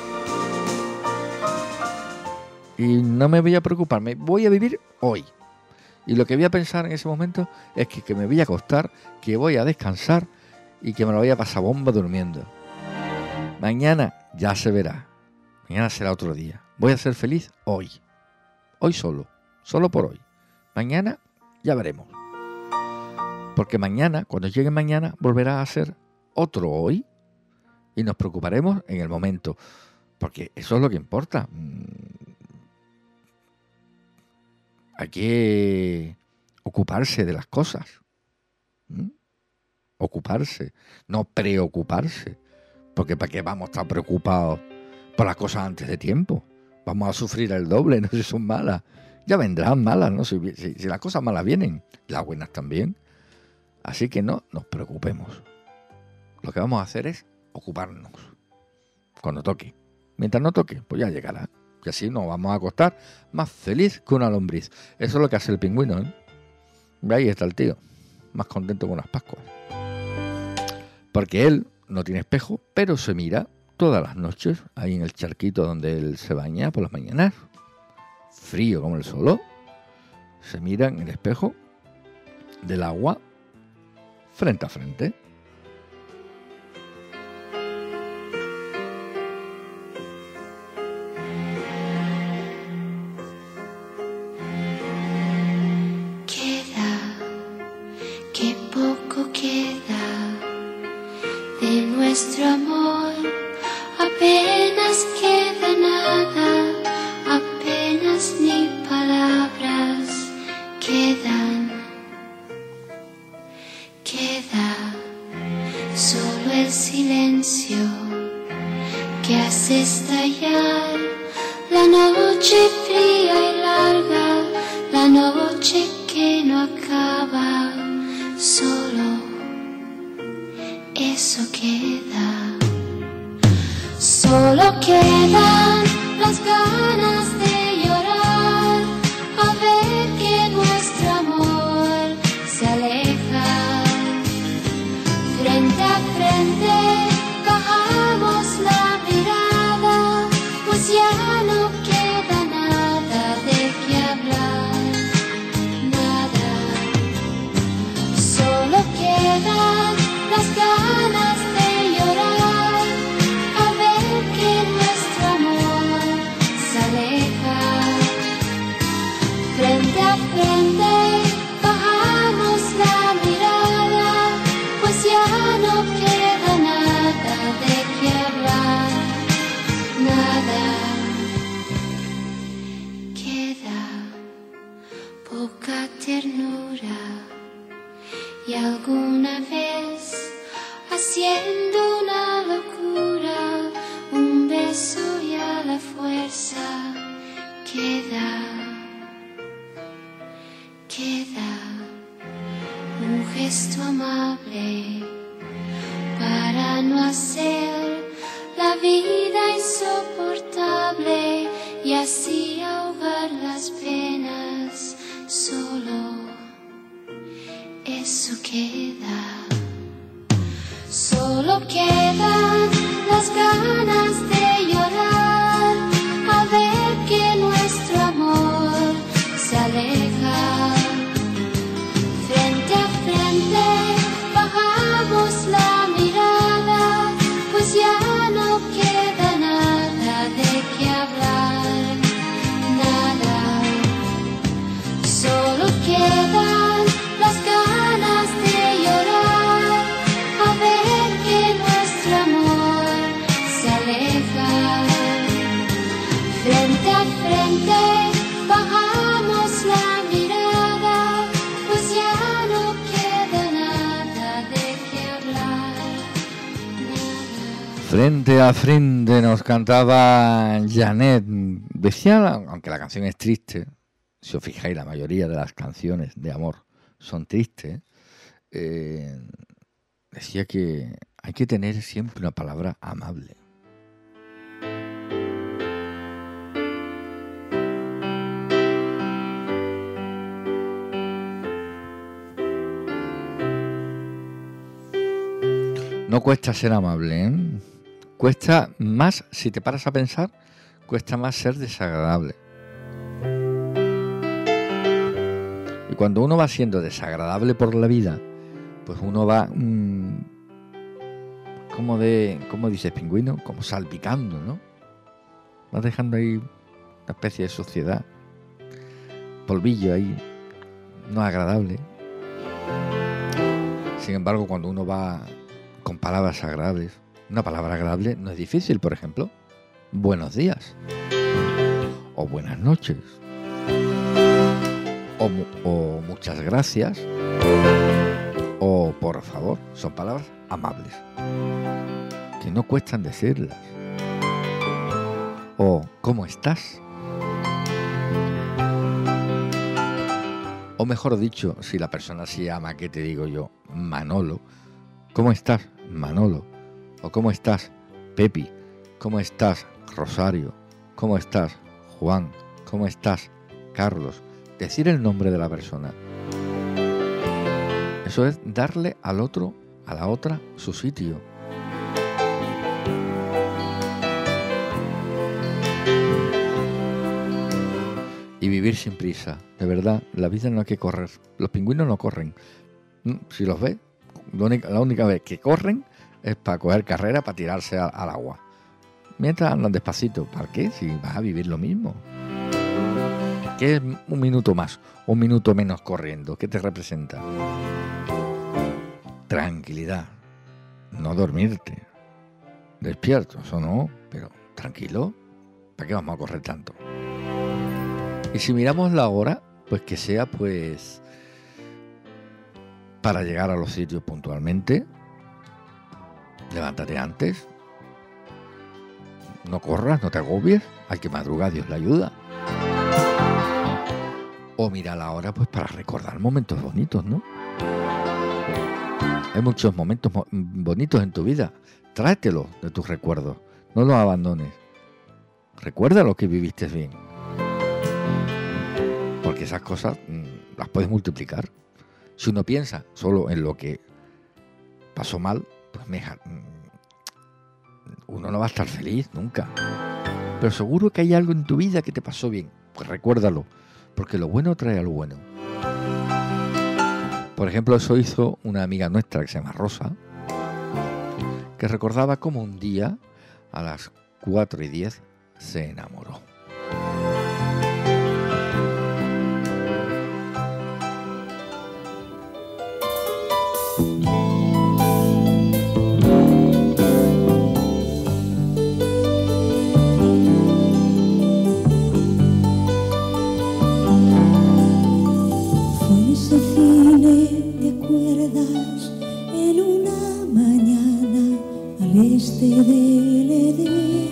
Y no me voy a preocupar, me voy a vivir hoy. Y lo que voy a pensar en ese momento es que, que me voy a acostar, que voy a descansar y que me lo voy a pasar bomba durmiendo. Mañana ya se verá. Mañana será otro día. Voy a ser feliz hoy. Hoy solo. Solo por hoy. Mañana ya veremos. Porque mañana, cuando llegue mañana, volverá a ser otro hoy y nos preocuparemos en el momento, porque eso es lo que importa. Hay que ocuparse de las cosas. ¿Mm? Ocuparse, no preocuparse. Porque ¿para qué vamos a estar preocupados por las cosas antes de tiempo? Vamos a sufrir el doble, no sé si son malas. Ya vendrán malas, ¿no? Si, si, si las cosas malas vienen, las buenas también. Así que no nos preocupemos. Lo que vamos a hacer es ocuparnos cuando toque. Mientras no toque, pues ya llegará. Y así nos vamos a acostar más feliz que una lombriz. Eso es lo que hace el pingüino, ¿eh? Y ahí está el tío, más contento con las Pascuas. Porque él no tiene espejo, pero se mira todas las noches ahí en el charquito donde él se baña por las mañanas. Frío como el sol. Se mira en el espejo del agua frente a frente. Nuestro amor, apenas queda nada, apenas ni palabras quedan, queda solo el silencio que hace estallar la noche fría y larga, la noche que no acaba, solo eso queda, solo quedan las ganas de llorar al ver que nuestro amor se aleja. Frente a frente bajamos la mirada, pues ya no queda nada de qué hablar, nada, solo quedan las ganas de llorar al ver que nuestro amor se aleja. Frente a frente bajamos la mirada, pues ya no queda nada de qué hablar, nada. Queda poca ternura y alguna vez haciendo una locura, un beso y a la fuerza queda, queda un gesto amable para no hacer la vida insoportable y así ahogar las penas, solo eso queda. Solo quedan las ganas de llorar al ver que nuestro amor se aleja. Frente a frente bajamos la mirada, pues ya no queda nada de qué hablar, nada. Solo quedan las ganas de llorar a ver que nuestro amor se aleja. Frente a frente bajamos la mirada, pues ya no queda nada de qué hablar, nada. Frente a frente nos cantaba Janet. Decía, aunque la canción es triste, si os fijáis, la mayoría de las canciones de amor son tristes, eh, decía que hay que tener siempre una palabra amable. No cuesta ser amable, ¿eh? Cuesta más, si te paras a pensar, cuesta más ser desagradable. Y cuando uno va siendo desagradable por la vida, pues uno va, mmm, como de, ¿cómo dices, pingüino? Como salpicando, ¿no? Vas dejando ahí una especie de suciedad, polvillo ahí, no agradable. Sin embargo, cuando uno va con palabras agradables. Una palabra agradable no es difícil, por ejemplo, buenos días, o buenas noches, o, o muchas gracias, o por favor. Son palabras amables, que no cuestan decirlas. O ¿cómo estás? O mejor dicho, si la persona se llama, ¿qué te digo yo? Manolo. ¿Cómo estás, Manolo? O ¿cómo estás, Pepi? ¿Cómo estás, Rosario? ¿Cómo estás, Juan? ¿Cómo estás, Carlos? Decir el nombre de la persona. Eso es darle al otro, a la otra, su sitio. Y vivir sin prisa. De verdad, la vida no hay que correr. Los pingüinos no corren. Si los ves, la única, la única vez que corren es para coger carrera, para tirarse a, al agua. Mientras andan despacito. ¿Para qué? Si vas a vivir lo mismo. ¿Qué es un minuto más, un minuto menos corriendo? ¿Qué te representa? Tranquilidad. No dormirte. Despierto, eso no, pero tranquilo. ¿Para qué vamos a correr tanto? Y si miramos la hora, pues que sea pues para llegar a los sitios puntualmente. Levántate antes. No corras, no te agobies. Al que madruga, Dios le ayuda. O mira la hora pues para recordar momentos bonitos, ¿no? Hay muchos momentos mo- bonitos en tu vida. Tráetelos de tus recuerdos. No los abandones. Recuerda lo que viviste bien. Porque esas cosas mmm, las puedes multiplicar. Si uno piensa solo en lo que pasó mal, pues meja, mmm, uno no va a estar feliz nunca. Pero seguro que hay algo en tu vida que te pasó bien. Pues recuérdalo, porque lo bueno trae a lo bueno. Por ejemplo, eso hizo una amiga nuestra que se llama Rosa, que recordaba cómo un día a las cuatro y diez se enamoró. Este del Edén,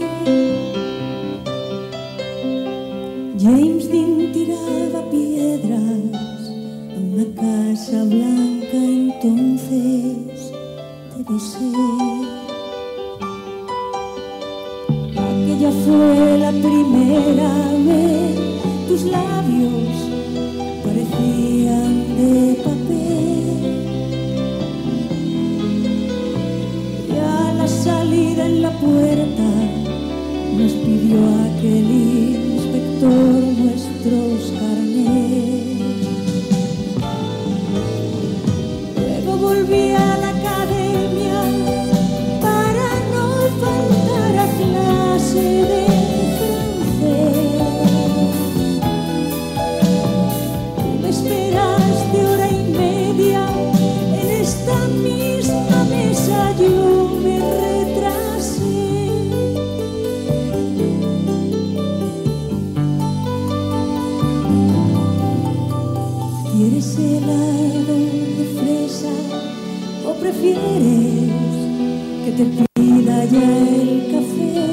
James Dean tiraba piedras a una casa blanca, entonces te besé. Aquella fue la primera vez, tus labios parecían de papel. Salida en la puerta nos pidió aquel inspector nuestros carnés. Luego volví a la academia para no faltar a clase de francés. Tú me esperaste hora y media en esta misma mesa, yo me retrasé. ¿Quieres helado de fresa o prefieres que te pida ya el café?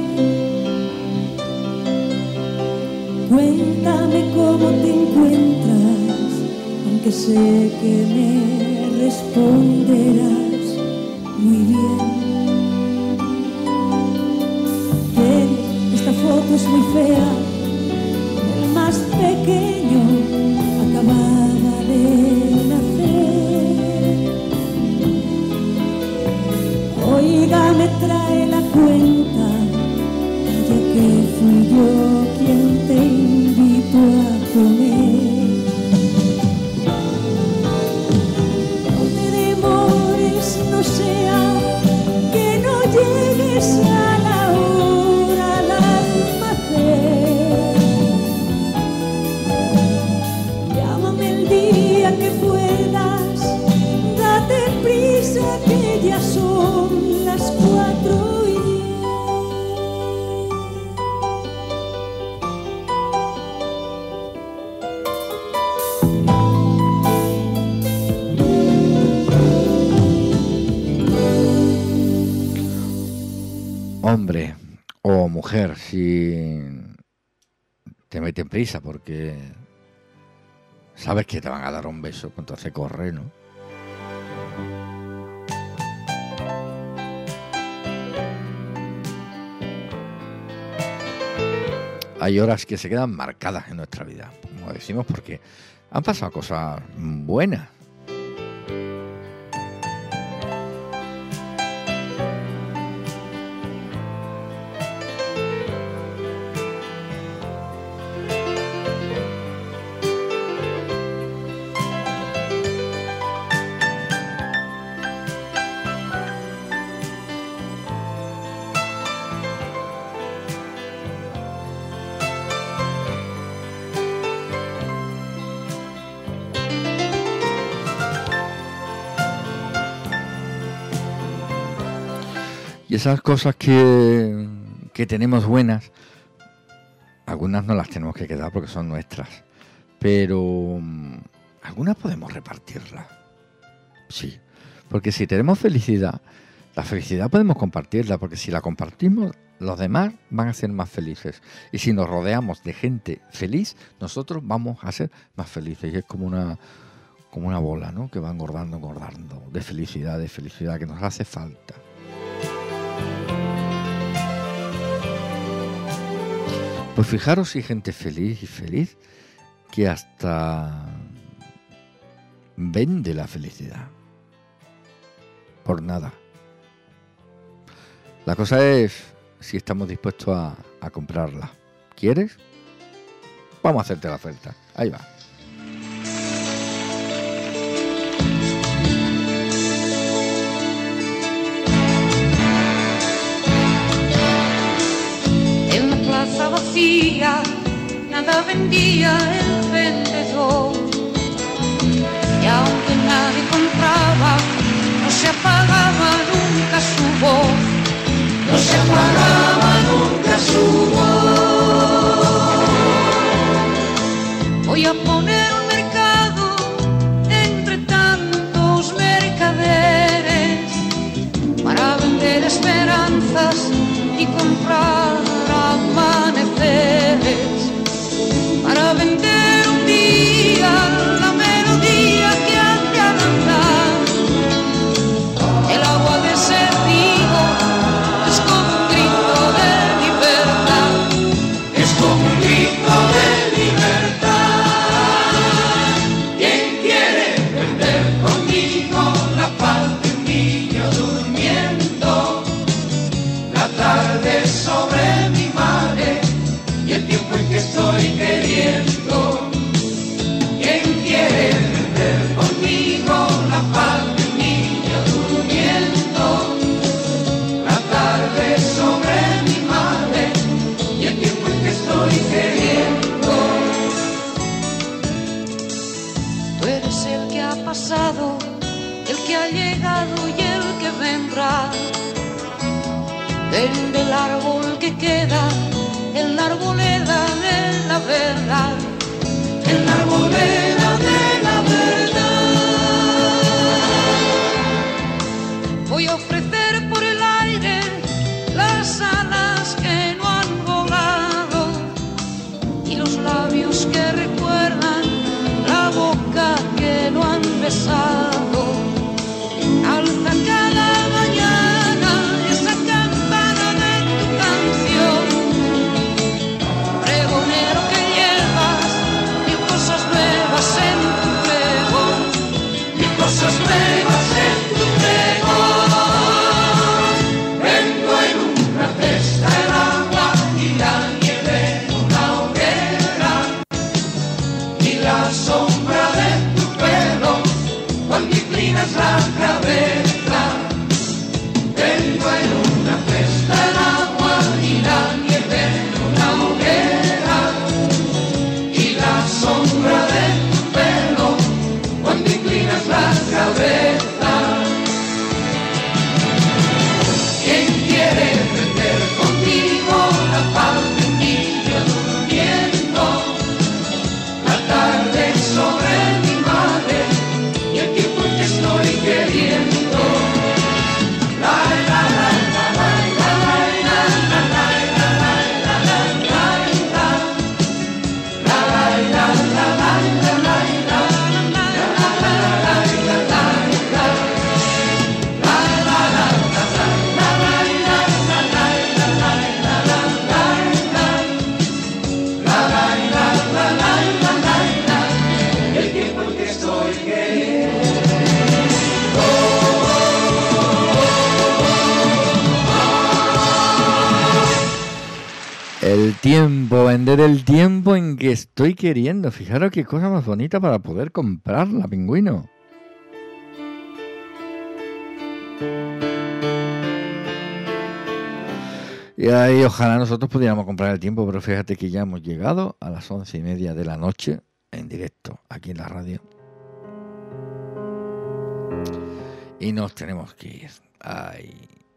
Cuéntame cómo te encuentras, aunque sé que me responderás muy bien. Ven, esta foto es muy fea, el más pequeño acababa de nacer. Oiga, me trae la cuenta, ya que fui yo quien te invitó a comer. No sea que no llegues a la hora al almacén. mujer, si te meten prisa porque sabes que te van a dar un beso, pues entonces corre, ¿no? Hay horas que se quedan marcadas en nuestra vida, como decimos, porque han pasado cosas buenas. Y esas cosas que, que tenemos buenas, algunas no las tenemos que quedar porque son nuestras, pero um, algunas podemos repartirlas. Sí, porque si tenemos felicidad, la felicidad podemos compartirla, porque si la compartimos, los demás van a ser más felices. Y si nos rodeamos de gente feliz, nosotros vamos a ser más felices. Y es como una, como una bola, ¿no?, que va engordando, engordando, de felicidad, de felicidad, que nos hace falta. Pues fijaros si hay gente feliz y feliz que hasta vende la felicidad por nada. La cosa es si estamos dispuestos a, a comprarla. ¿Quieres? Vamos a hacerte la oferta. Ahí va. Plaza vacía, nada vendía el vendedor, y aunque nadie compraba, no se apagaba nunca su voz, no se apagaba nunca su voz. Voy a poner un mercado entre tantos mercaderes para vender esperanzas y comprar amaneceres, para vender un día la melodía que hace arrancar el agua de ese río. Es como un grito de libertad, es como un grito de libertad. ¿Quién quiere vender conmigo la paz de un niño durmiendo, la tarde sobre mi madre y el tiempo en que estoy queriendo? ¿Quién quiere vender conmigo la paz de un niño durmiendo, la tarde sobre mi madre y el tiempo en que estoy queriendo? Tú eres el que ha pasado, el que ha llegado y el que vendrá. Del, del árbol que queda en la arboleda de la verdad, en la arboleda de la verdad. Voy a ofrecer por el aire las alas que no han volado y los labios que recuerdan la boca que no han besado. Alza cada mañana esa campana de tu canción, pregonero que llevas mil cosas nuevas en tu pregón, mil cosas nuevas en tu pregón. Vengo en una cesta el agua y la nieve en una hoguera y la sombra de tu pelo cuando inclinas la cabeza. Vengo en una cesta el agua y la nieve en una hoguera y la sombra de tu pelo cuando inclinas la cabeza. ¿Quién quiere vender contigo la paz de un niño durmiendo, la tarde sobre mi madre y el tiempo en que estoy queriendo? tiempo, vender el tiempo en que estoy queriendo. Fijaros qué cosa más bonita para poder comprarla, pingüino. Y ahí ojalá nosotros pudiéramos comprar el tiempo, pero fíjate que ya hemos llegado a las once y media de la noche en directo aquí en la radio. Y nos tenemos que ir. Ay.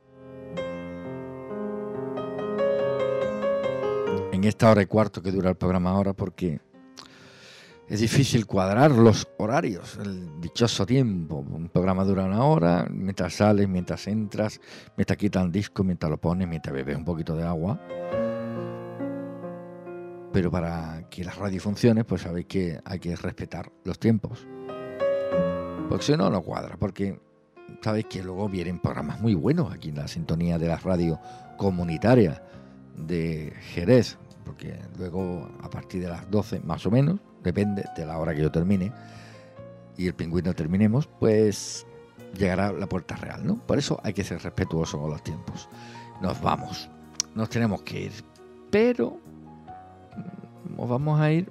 En esta hora y cuarto que dura el programa ahora, porque es difícil cuadrar los horarios, el dichoso tiempo. Un programa dura una hora, mientras sales, mientras entras, mientras quitan el disco, mientras lo pones, mientras bebes un poquito de agua. Pero para que la radio funcione, pues sabéis que hay que respetar los tiempos. Porque si no, no cuadra, porque sabéis que luego vienen programas muy buenos aquí en la sintonía de la radio comunitaria de Jerez, porque luego a partir de las doce más o menos, depende de la hora que yo termine y el pingüino terminemos, pues llegará la puerta real, ¿no? Por eso hay que ser respetuoso con los tiempos. Nos vamos, nos tenemos que ir, pero nos vamos a ir,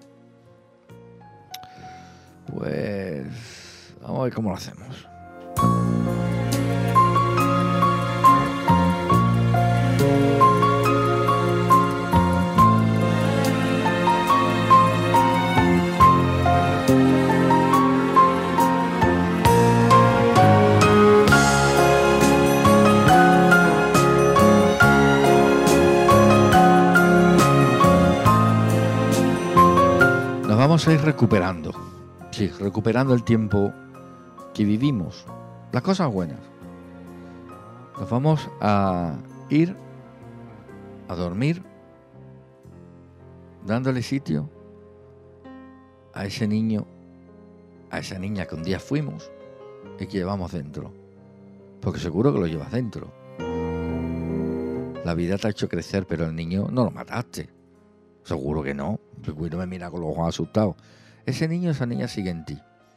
pues vamos a ver cómo lo hacemos. Vamos a ir recuperando, sí, recuperando el tiempo que vivimos, las cosas buenas. Nos vamos a ir a dormir dándole sitio a ese niño, a esa niña que un día fuimos y que llevamos dentro, porque seguro que lo llevas dentro. La vida te ha hecho crecer, pero el niño no lo mataste. Seguro que no. El pingüino me mira con los ojos asustados. Ese niño, esa niña sigue en ti.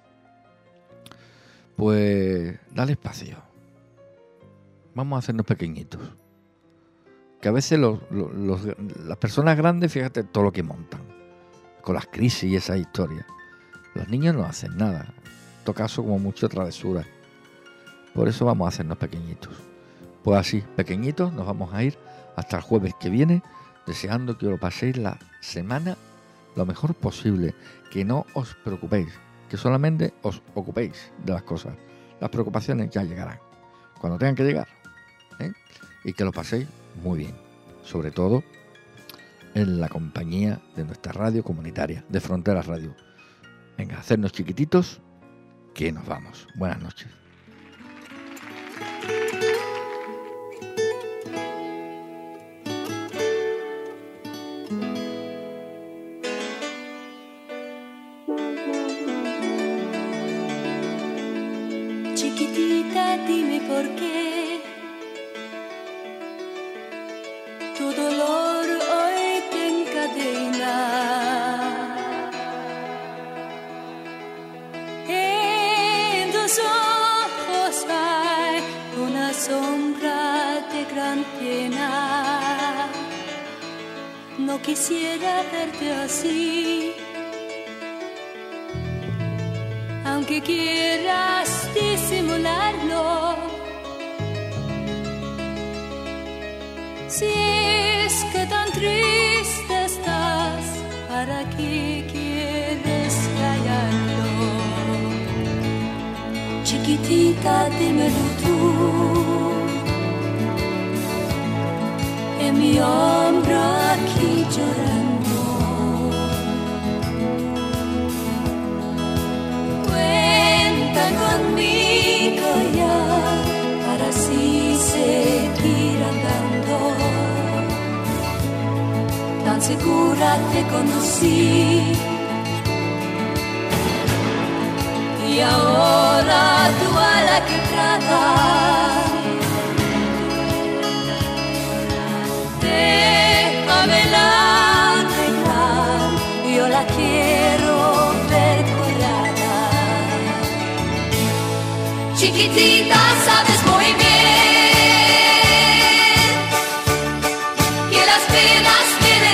Pues dale espacio. Vamos a hacernos pequeñitos. Que a veces los, los, los, las personas grandes, fíjate todo lo que montan. Con las crisis y esas historias. Los niños no hacen nada. En todo caso, como mucho travesura. Por eso vamos a hacernos pequeñitos. Pues así, pequeñitos, nos vamos a ir hasta el jueves que viene, deseando que lo paséis la semana lo mejor posible, que no os preocupéis, que solamente os ocupéis de las cosas. Las preocupaciones ya llegarán, cuando tengan que llegar, ¿eh? Y que lo paséis muy bien, sobre todo en la compañía de nuestra radio comunitaria, de Fronteras Radio. Venga, hacernos chiquititos, que nos vamos. Buenas noches. Chiquitita, dime por qué tu dolor hoy te encadena. En tus ojos hay una sombra de gran pena. No quisiera verte así, aunque quieras disimularlo. Si es que tan triste estás, ¿para qué quieres callarlo? Chiquitita, dímelo tú, en mi hombro aquí llorando. Cuenta conmigo ya para así seguir andando. Tan segura te conocí y ahora tú a la que tratas. Déjamela arreglar, yo la quiero ver curada. Chiquitita, sabes muy bien que las penas vienen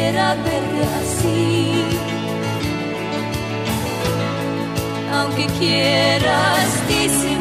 quisiera verte así. Aunque quieras disimular,